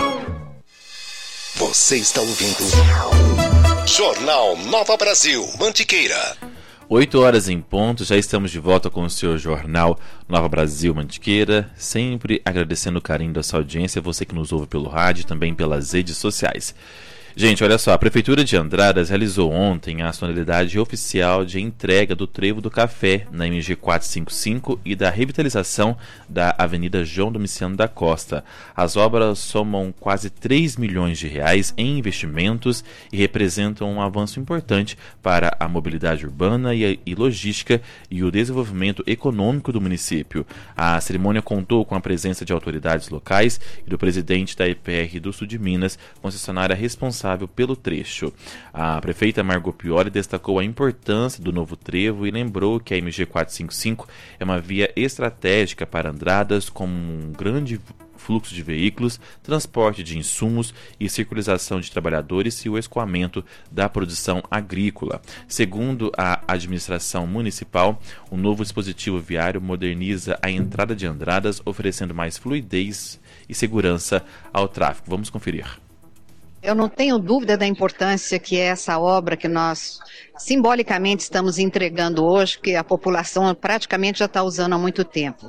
Você está ouvindo Jornal Nova Brasil Mantiqueira. 8h em ponto, já estamos de volta com o seu Jornal Nova Brasil Mantiqueira, sempre agradecendo o carinho da sua audiência, você que nos ouve pelo rádio e também pelas redes sociais. Gente, olha só, a Prefeitura de Andradas realizou ontem a solenidade oficial de entrega do trevo do café na MG 455 e da revitalização da Avenida João Domiciano da Costa. As obras somam quase 3 milhões de reais em investimentos e representam um avanço importante para a mobilidade urbana e logística e o desenvolvimento econômico do município. A cerimônia contou com a presença de autoridades locais e do presidente da EPR do Sul de Minas, concessionária responsável pelo trecho. A prefeita Margot Piori destacou a importância do novo trevo e lembrou que a MG 455 é uma via estratégica para Andradas, com um grande fluxo de veículos, transporte de insumos e circulação de trabalhadores e o escoamento da produção agrícola. Segundo a administração municipal, o novo dispositivo viário moderniza a entrada de Andradas, oferecendo mais fluidez e segurança ao tráfego. Vamos conferir. Eu não tenho dúvida da importância que é essa obra que nós simbolicamente estamos entregando hoje, que a população praticamente já está usando há muito tempo.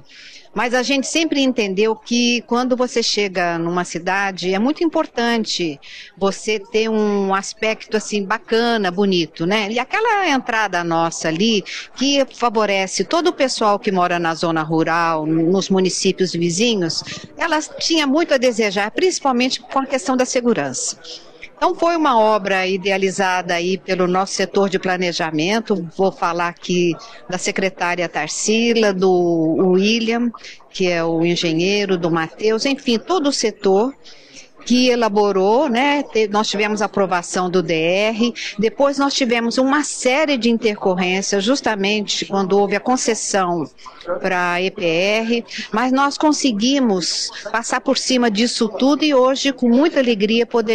Mas a gente sempre entendeu que quando você chega numa cidade, é muito importante você ter um aspecto assim bacana, bonito, né? E aquela entrada nossa ali, que favorece todo o pessoal que mora na zona rural, nos municípios vizinhos, ela tinha muito a desejar, principalmente com a questão da segurança. Então foi uma obra idealizada aí pelo nosso setor de planejamento, vou falar aqui da secretária Tarsila, do William, que é o engenheiro, do Matheus, enfim, todo o setor que elaborou, né? Nós tivemos a aprovação do DR, depois nós tivemos uma série de intercorrências, justamente quando houve a concessão para a EPR, mas nós conseguimos passar por cima disso tudo e hoje, com muita alegria, poder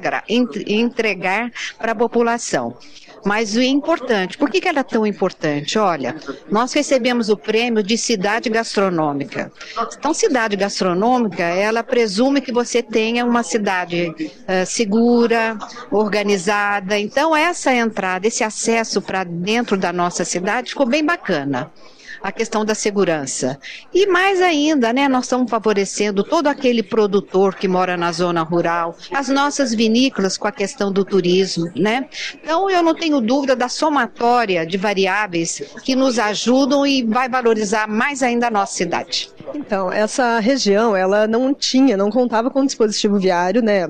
entregar para a população. Mas o importante, por que ela é tão importante? Olha, nós recebemos o prêmio de cidade gastronômica. Então, cidade gastronômica, ela presume que você tenha uma cidade segura, organizada. Então, essa entrada, esse acesso para dentro da nossa cidade ficou bem bacana. A questão da segurança. E mais ainda, né, nós estamos favorecendo todo aquele produtor que mora na zona rural, as nossas vinícolas com a questão do turismo, né? Então eu não tenho dúvida da somatória de variáveis que nos ajudam e vai valorizar mais ainda a nossa cidade. Então, essa região, ela não contava com um dispositivo viário, né,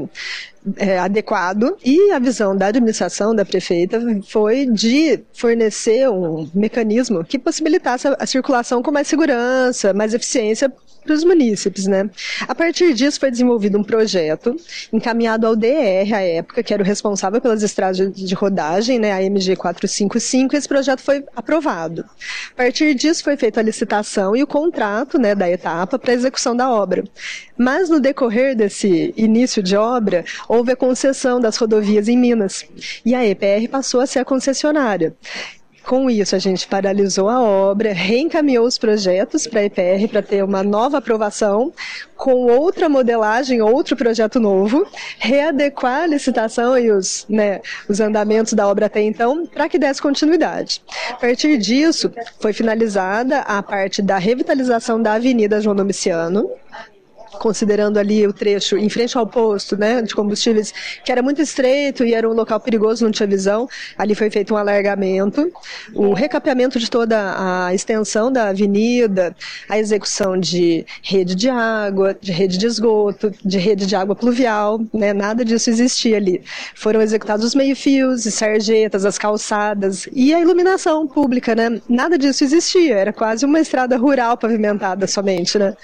adequado, e a visão da administração, da prefeita, foi de fornecer um mecanismo que possibilitasse a circulação com mais segurança, mais eficiência para os munícipes, né? A partir disso foi desenvolvido um projeto encaminhado ao DR à época, que era o responsável pelas estradas de rodagem, né, a MG 455, e esse projeto foi aprovado. A partir disso foi feita a licitação e o contrato, né, da etapa para a execução da obra. Mas no decorrer desse início de obra, houve a concessão das rodovias em Minas, e a EPR passou a ser a concessionária. Com isso, a gente paralisou a obra, reencaminhou os projetos para a EPR para ter uma nova aprovação, com outra modelagem, outro projeto novo, readequar a licitação e os andamentos da obra até então, para que desse continuidade. A partir disso, foi finalizada a parte da revitalização da Avenida João Domiciano, considerando ali o trecho em frente ao posto, né, de combustíveis, que era muito estreito e era um local perigoso, não tinha visão. Ali foi feito um alargamento, o recapeamento de toda a extensão da avenida, a execução de rede de água, de rede de esgoto, de rede de água pluvial, né, nada disso existia ali. Foram executados os meio-fios, as sarjetas, as calçadas e a iluminação pública, né, nada disso existia, era quase uma estrada rural pavimentada somente, né.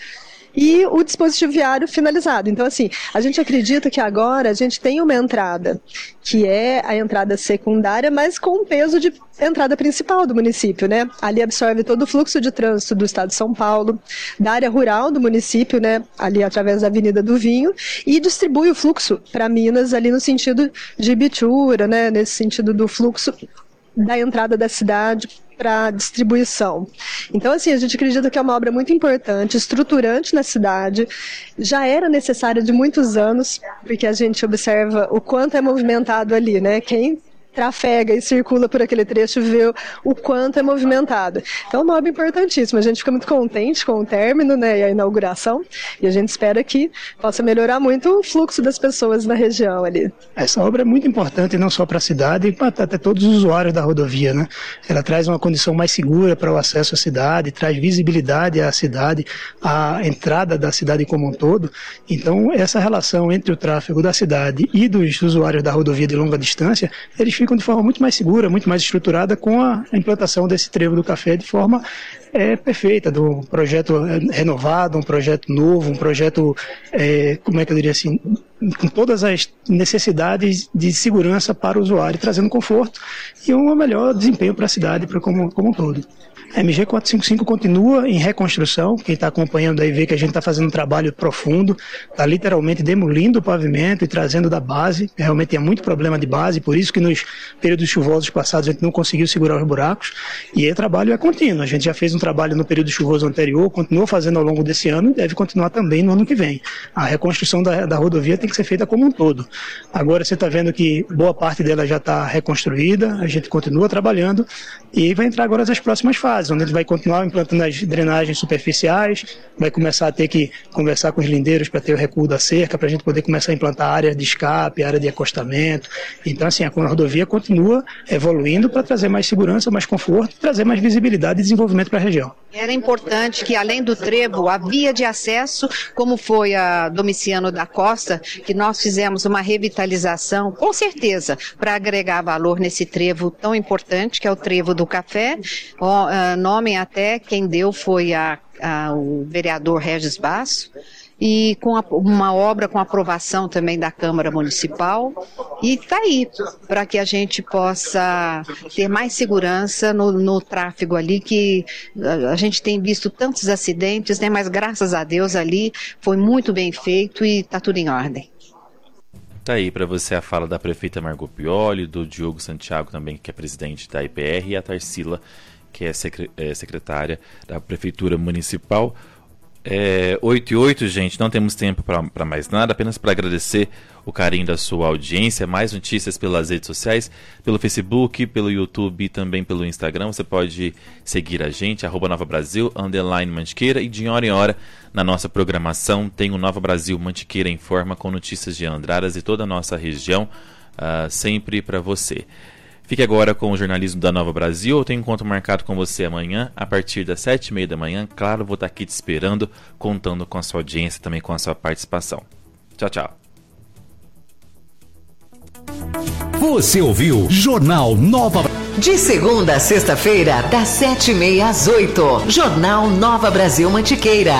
E o dispositivo viário finalizado. Então, assim, a gente acredita que agora a gente tem uma entrada, que é a entrada secundária, mas com o peso de entrada principal do município, né? Ali absorve todo o fluxo de trânsito do estado de São Paulo, da área rural do município, né? Ali através da Avenida do Vinho, e distribui o fluxo para Minas ali no sentido de Bitura, né? Nesse sentido do fluxo da entrada da cidade para distribuição. Então, assim, a gente acredita que é uma obra muito importante, estruturante na cidade, já era necessária de muitos anos, porque a gente observa o quanto é movimentado ali, né? Quem trafega e circula por aquele trecho vê o quanto é movimentado. Então é uma obra importantíssima, a gente fica muito contente com o término, né, e a inauguração, e a gente espera que possa melhorar muito o fluxo das pessoas na região ali. Essa obra é muito importante não só para a cidade, e para até todos os usuários da rodovia, né? Ela traz uma condição mais segura para o acesso à cidade, traz visibilidade à cidade, à entrada da cidade como um todo. Então essa relação entre o tráfego da cidade e dos usuários da rodovia de longa distância, eles ficam de forma muito mais segura, muito mais estruturada com a implantação desse trevo do café de forma perfeita, do projeto renovado, um projeto novo, um projeto, como é que eu diria assim, com todas as necessidades de segurança para o usuário, trazendo conforto e um melhor desempenho para a cidade como um todo. A MG 455 continua em reconstrução, quem está acompanhando aí vê que a gente está fazendo um trabalho profundo, está literalmente demolindo o pavimento e trazendo da base, realmente tinha muito problema de base, por isso que nos períodos chuvosos passados a gente não conseguiu segurar os buracos, e o trabalho é contínuo, a gente já fez um trabalho no período chuvoso anterior, continuou fazendo ao longo desse ano e deve continuar também no ano que vem. A reconstrução da rodovia tem que ser feita como um todo. Agora você está vendo que boa parte dela já está reconstruída, a gente continua trabalhando e vai entrar agora as próximas fases, onde a gente vai continuar implantando as drenagens superficiais, vai começar a ter que conversar com os lindeiros para ter o recuo da cerca, para a gente poder começar a implantar áreas de escape, área de acostamento. Então, assim, a rodovia continua evoluindo para trazer mais segurança, mais conforto, trazer mais visibilidade e desenvolvimento para a região. Era importante que, além do trevo, a via de acesso, como foi a Domiciano da Costa, que nós fizemos uma revitalização, com certeza, para agregar valor nesse trevo tão importante, que é o trevo do café. O nome até quem deu foi o vereador Regis Basso, e com uma obra com aprovação também da Câmara Municipal, e está aí, para que a gente possa ter mais segurança no tráfego ali, que a gente tem visto tantos acidentes, né, mas graças a Deus ali foi muito bem feito e está tudo em ordem. Tá aí para você a fala da prefeita Margot Pioli, do Diogo Santiago também, que é presidente da IPR, e a Tarsila, que é secretária da Prefeitura Municipal. 8:08, gente, não temos tempo para mais nada, apenas para agradecer o carinho da sua audiência. Mais notícias pelas redes sociais, pelo Facebook, pelo YouTube e também pelo Instagram. Você pode seguir a gente, @NovaBrasil, _Mantiqueira, e de hora em hora na nossa programação tem o Nova Brasil Mantiqueira em Forma, com notícias de Andradas e toda a nossa região, sempre para você. Fique agora com o jornalismo da Nova Brasil. Eu tenho um encontro marcado com você amanhã, a partir das 7:30 da manhã. Claro, vou estar aqui te esperando, contando com a sua audiência, também com a sua participação. Tchau, tchau. Você ouviu Jornal Nova Brasil. De segunda a sexta-feira, das 7:30 às 8. Jornal Nova Brasil Mantiqueira.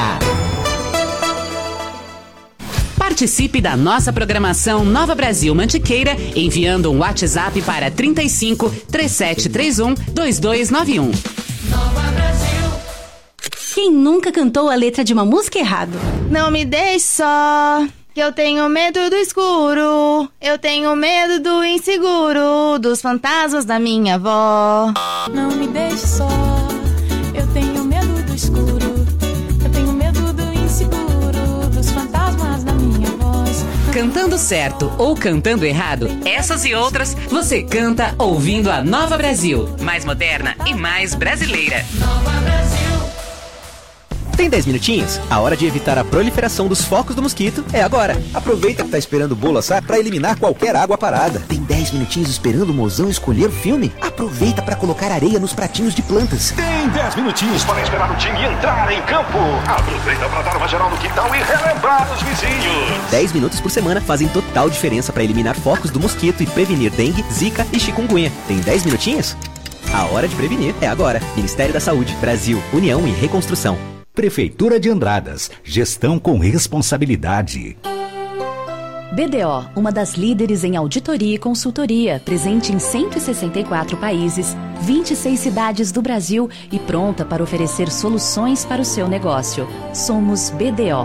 Participe da nossa programação Nova Brasil Mantiqueira enviando um WhatsApp para 35 3731 2291. Nova Brasil. Quem nunca cantou a letra de uma música errado? Não me deixe só, que eu tenho medo do escuro. Eu tenho medo do inseguro, dos fantasmas da minha avó. Não me deixe só, eu tenho medo do escuro. Eu tenho medo do inseguro, dos fantasmas da minha voz. Cantando certo ou cantando errado, essas e outras você canta ouvindo a Nova Brasil, mais moderna e mais brasileira. Nova Brasil. Tem 10 minutinhos? A hora de evitar a proliferação dos focos do mosquito é agora. Aproveita que tá esperando o bolo assar para eliminar qualquer água parada. Tem 10 minutinhos esperando o mozão escolher o filme? Aproveita para colocar areia nos pratinhos de plantas. Tem 10 minutinhos para esperar o time entrar em campo. Aproveita para dar uma geral no quintal e relembrar os vizinhos. 10 minutos por semana fazem total diferença para eliminar focos do mosquito e prevenir dengue, zika e chikungunya. Tem 10 minutinhos? A hora de prevenir é agora. Ministério da Saúde, Brasil, União e Reconstrução. Prefeitura de Andradas. Gestão com responsabilidade. BDO, uma das líderes em auditoria e consultoria, presente em 164 países, 26 cidades do Brasil e pronta para oferecer soluções para o seu negócio. Somos BDO.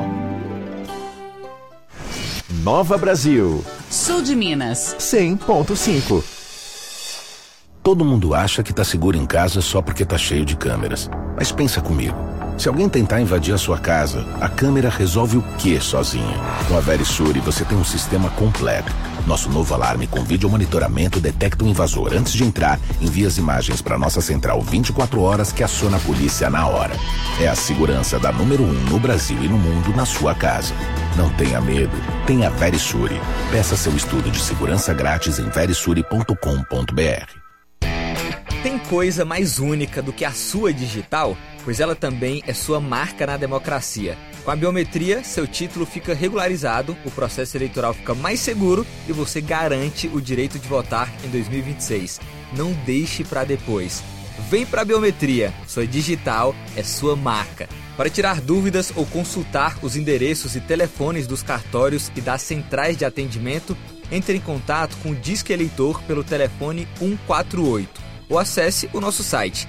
Nova Brasil. Sul de Minas. 100.5. Todo mundo acha que tá seguro em casa só porque tá cheio de câmeras. Mas pensa comigo. Se alguém tentar invadir a sua casa, a câmera resolve o quê sozinha? Com a Verisure você tem um sistema completo. Nosso novo alarme com vídeo monitoramento detecta o invasor antes de entrar, envia as imagens para nossa central 24 horas que aciona a polícia na hora. É a segurança da número 1 no Brasil e no mundo na sua casa. Não tenha medo, tenha Verisure. Peça seu estudo de segurança grátis em verisure.com.br. Tem coisa mais única do que a sua digital? Pois ela também é sua marca na democracia. Com a biometria, seu título fica regularizado, o processo eleitoral fica mais seguro e você garante o direito de votar em 2026. Não deixe para depois. Vem para a biometria, sua digital é sua marca. Para tirar dúvidas ou consultar os endereços e telefones dos cartórios e das centrais de atendimento, entre em contato com o Disque Eleitor pelo telefone 148. Ou acesse o nosso site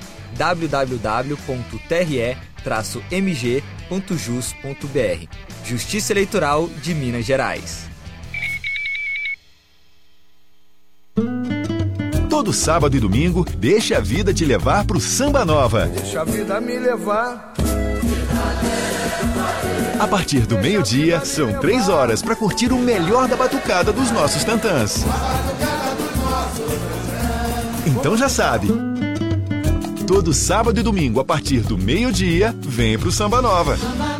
www.tre-mg.jus.br. Justiça Eleitoral de Minas Gerais. Todo sábado e domingo, deixa a vida te levar pro Samba Nova. Deixa a vida me levar. A partir do meio-dia, são 3 horas para curtir o melhor da batucada dos nossos tantãs. Então já sabe, todo sábado e domingo, a partir do meio-dia, vem pro Samba Nova.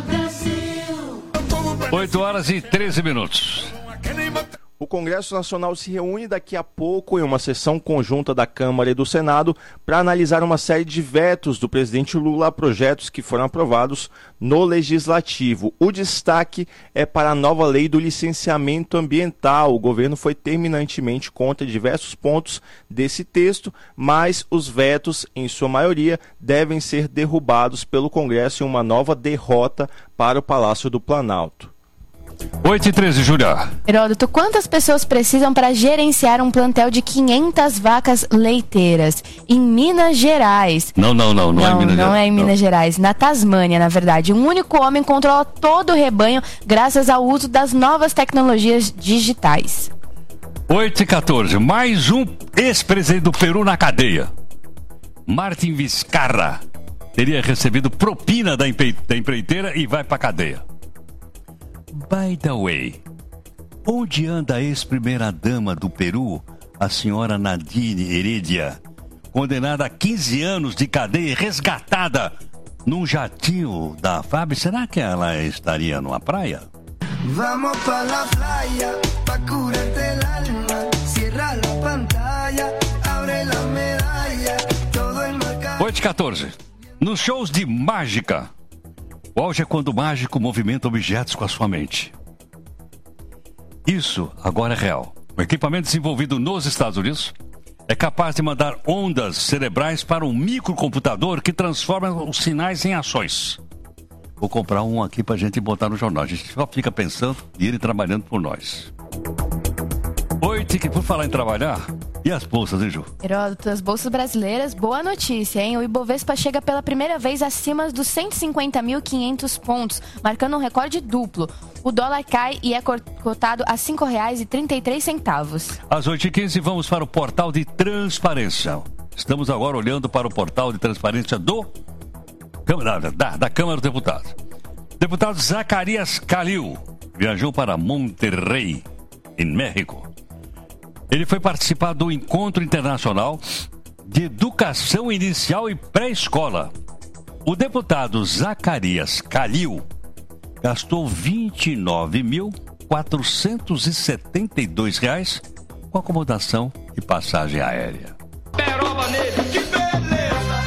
8 horas e 13 minutos. O Congresso Nacional se reúne daqui a pouco em uma sessão conjunta da Câmara e do Senado para analisar uma série de vetos do presidente Lula a projetos que foram aprovados no Legislativo. O destaque é para a nova lei do licenciamento ambiental. O governo foi terminantemente contra diversos pontos desse texto, mas os vetos, em sua maioria, devem ser derrubados pelo Congresso em uma nova derrota para o Palácio do Planalto. 8h13, Júlia. Heródoto, quantas pessoas precisam para gerenciar um plantel de 500 vacas leiteiras em Minas Gerais? Não é em Minas Gerais. Não é em Minas Gerais, na Tasmânia, na verdade. Um único homem controla todo o rebanho graças ao uso das novas tecnologias digitais. 8h14, mais um ex-presidente do Peru na cadeia. Martin Vizcarra teria recebido propina da empreiteira e vai pra cadeia. By the way, onde anda a ex-primeira-dama do Peru, a senhora Nadine Heredia, condenada a 15 anos de cadeia e resgatada num jatinho da FAB? Será que ela estaria numa praia? Vamos para la playa, pa curarte el alma, cierra la pantalla, abre la medalla, todo enmarcado. 8h14, nos shows de mágica. O auge é quando o mágico movimenta objetos com a sua mente. Isso agora é real. O equipamento desenvolvido nos Estados Unidos é capaz de mandar ondas cerebrais para um microcomputador que transforma os sinais em ações. Vou comprar um aqui pra gente botar no jornal. A gente só fica pensando e ele trabalhando por nós. 8, que por falar em trabalhar... E as bolsas, hein, Ju? Heródoto, as bolsas brasileiras, boa notícia, hein? O Ibovespa chega pela primeira vez acima dos 150.500 pontos, marcando um recorde duplo. O dólar cai e é cotado a R$ 5,33. Às 8h15, vamos para o portal de transparência. Estamos agora olhando para o portal de transparência da Câmara dos Deputados. Deputado Zacarias Calil viajou para Monterrey, em México. Ele foi participar do Encontro Internacional de Educação Inicial e Pré-Escola. O deputado Zacarias Calil gastou R$ 29.472 com acomodação e passagem aérea. Peroba nele, que beleza!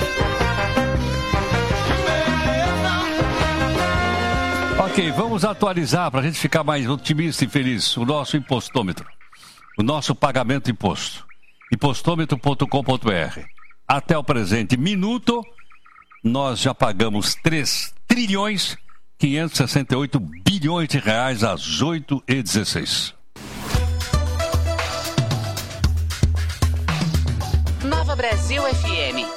Ok, vamos atualizar para a gente ficar mais otimista e feliz o nosso impostômetro. O nosso pagamento de imposto. Impostômetro.com.br. Até o presente minuto, nós já pagamos 3.568 bilhões de reais às 8h16. Nova Brasil FM.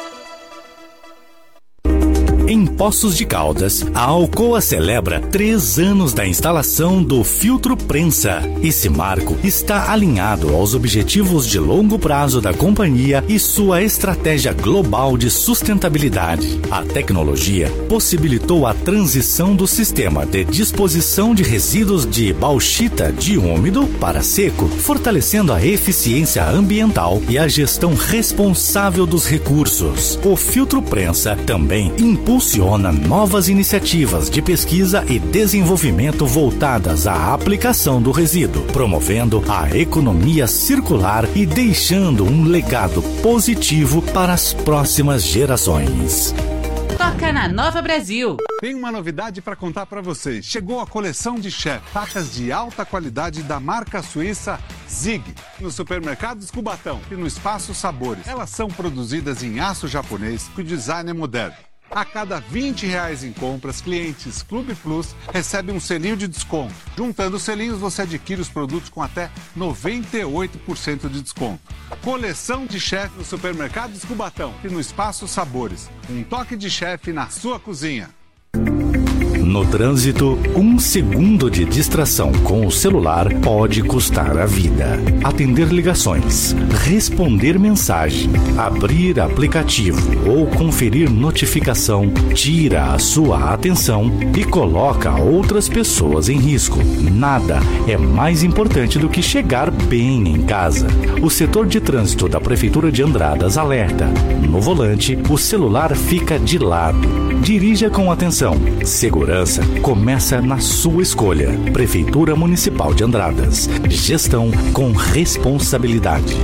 Em Poços de Caldas, a Alcoa celebra 3 anos da instalação do filtro prensa. Esse marco está alinhado aos objetivos de longo prazo da companhia e sua estratégia global de sustentabilidade. A tecnologia possibilitou a transição do sistema de disposição de resíduos de bauxita de úmido para seco, fortalecendo a eficiência ambiental e a gestão responsável dos recursos. O filtro prensa também impulsiona novas iniciativas de pesquisa e desenvolvimento voltadas à aplicação do resíduo, promovendo a economia circular e deixando um legado positivo para as próximas gerações. Toca na Nova Brasil. Tem uma novidade para contar para vocês. Chegou a coleção de chef, facas de alta qualidade da marca suíça Zig, nos supermercados Cubatão e no Espaço Sabores. Elas são produzidas em aço japonês com design moderno. A cada R$20 em compras, clientes Clube Plus recebem um selinho de desconto. Juntando os selinhos, você adquire os produtos com até 98% de desconto. Coleção de chefe no supermercados Cubatão e no Espaço Sabores. Um toque de chefe na sua cozinha. No trânsito, 1 segundo de distração com o celular pode custar a vida. Atender ligações, responder mensagem, abrir aplicativo ou conferir notificação tira a sua atenção e coloca outras pessoas em risco. Nada é mais importante do que chegar bem em casa. O setor de trânsito da Prefeitura de Andradas alerta: no volante, o celular fica de lado. Dirija com atenção. Segurança começa na sua escolha. Prefeitura Municipal de Andradas. Gestão com responsabilidade.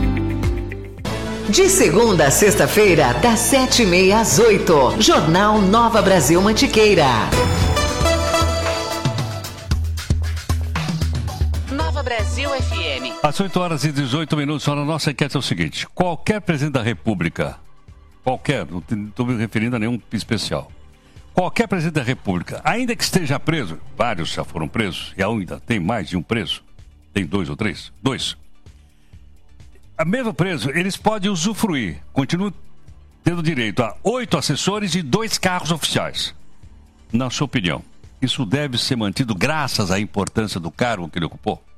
De segunda a sexta-feira, das 7h30 às 8h. Jornal Nova Brasil Mantiqueira. Nova Brasil FM. Às 8h18, a nossa enquete é o seguinte: qualquer presidente da República, qualquer, não estou me referindo a nenhum especial, qualquer presidente da República, ainda que esteja preso, vários já foram presos, e ainda tem mais de um preso, tem 2 ou 3, 2. Mesmo preso, eles podem usufruir, continuam tendo direito a 8 assessores e 2 carros oficiais. Na sua opinião, isso deve ser mantido graças à importância do cargo que ele ocupou?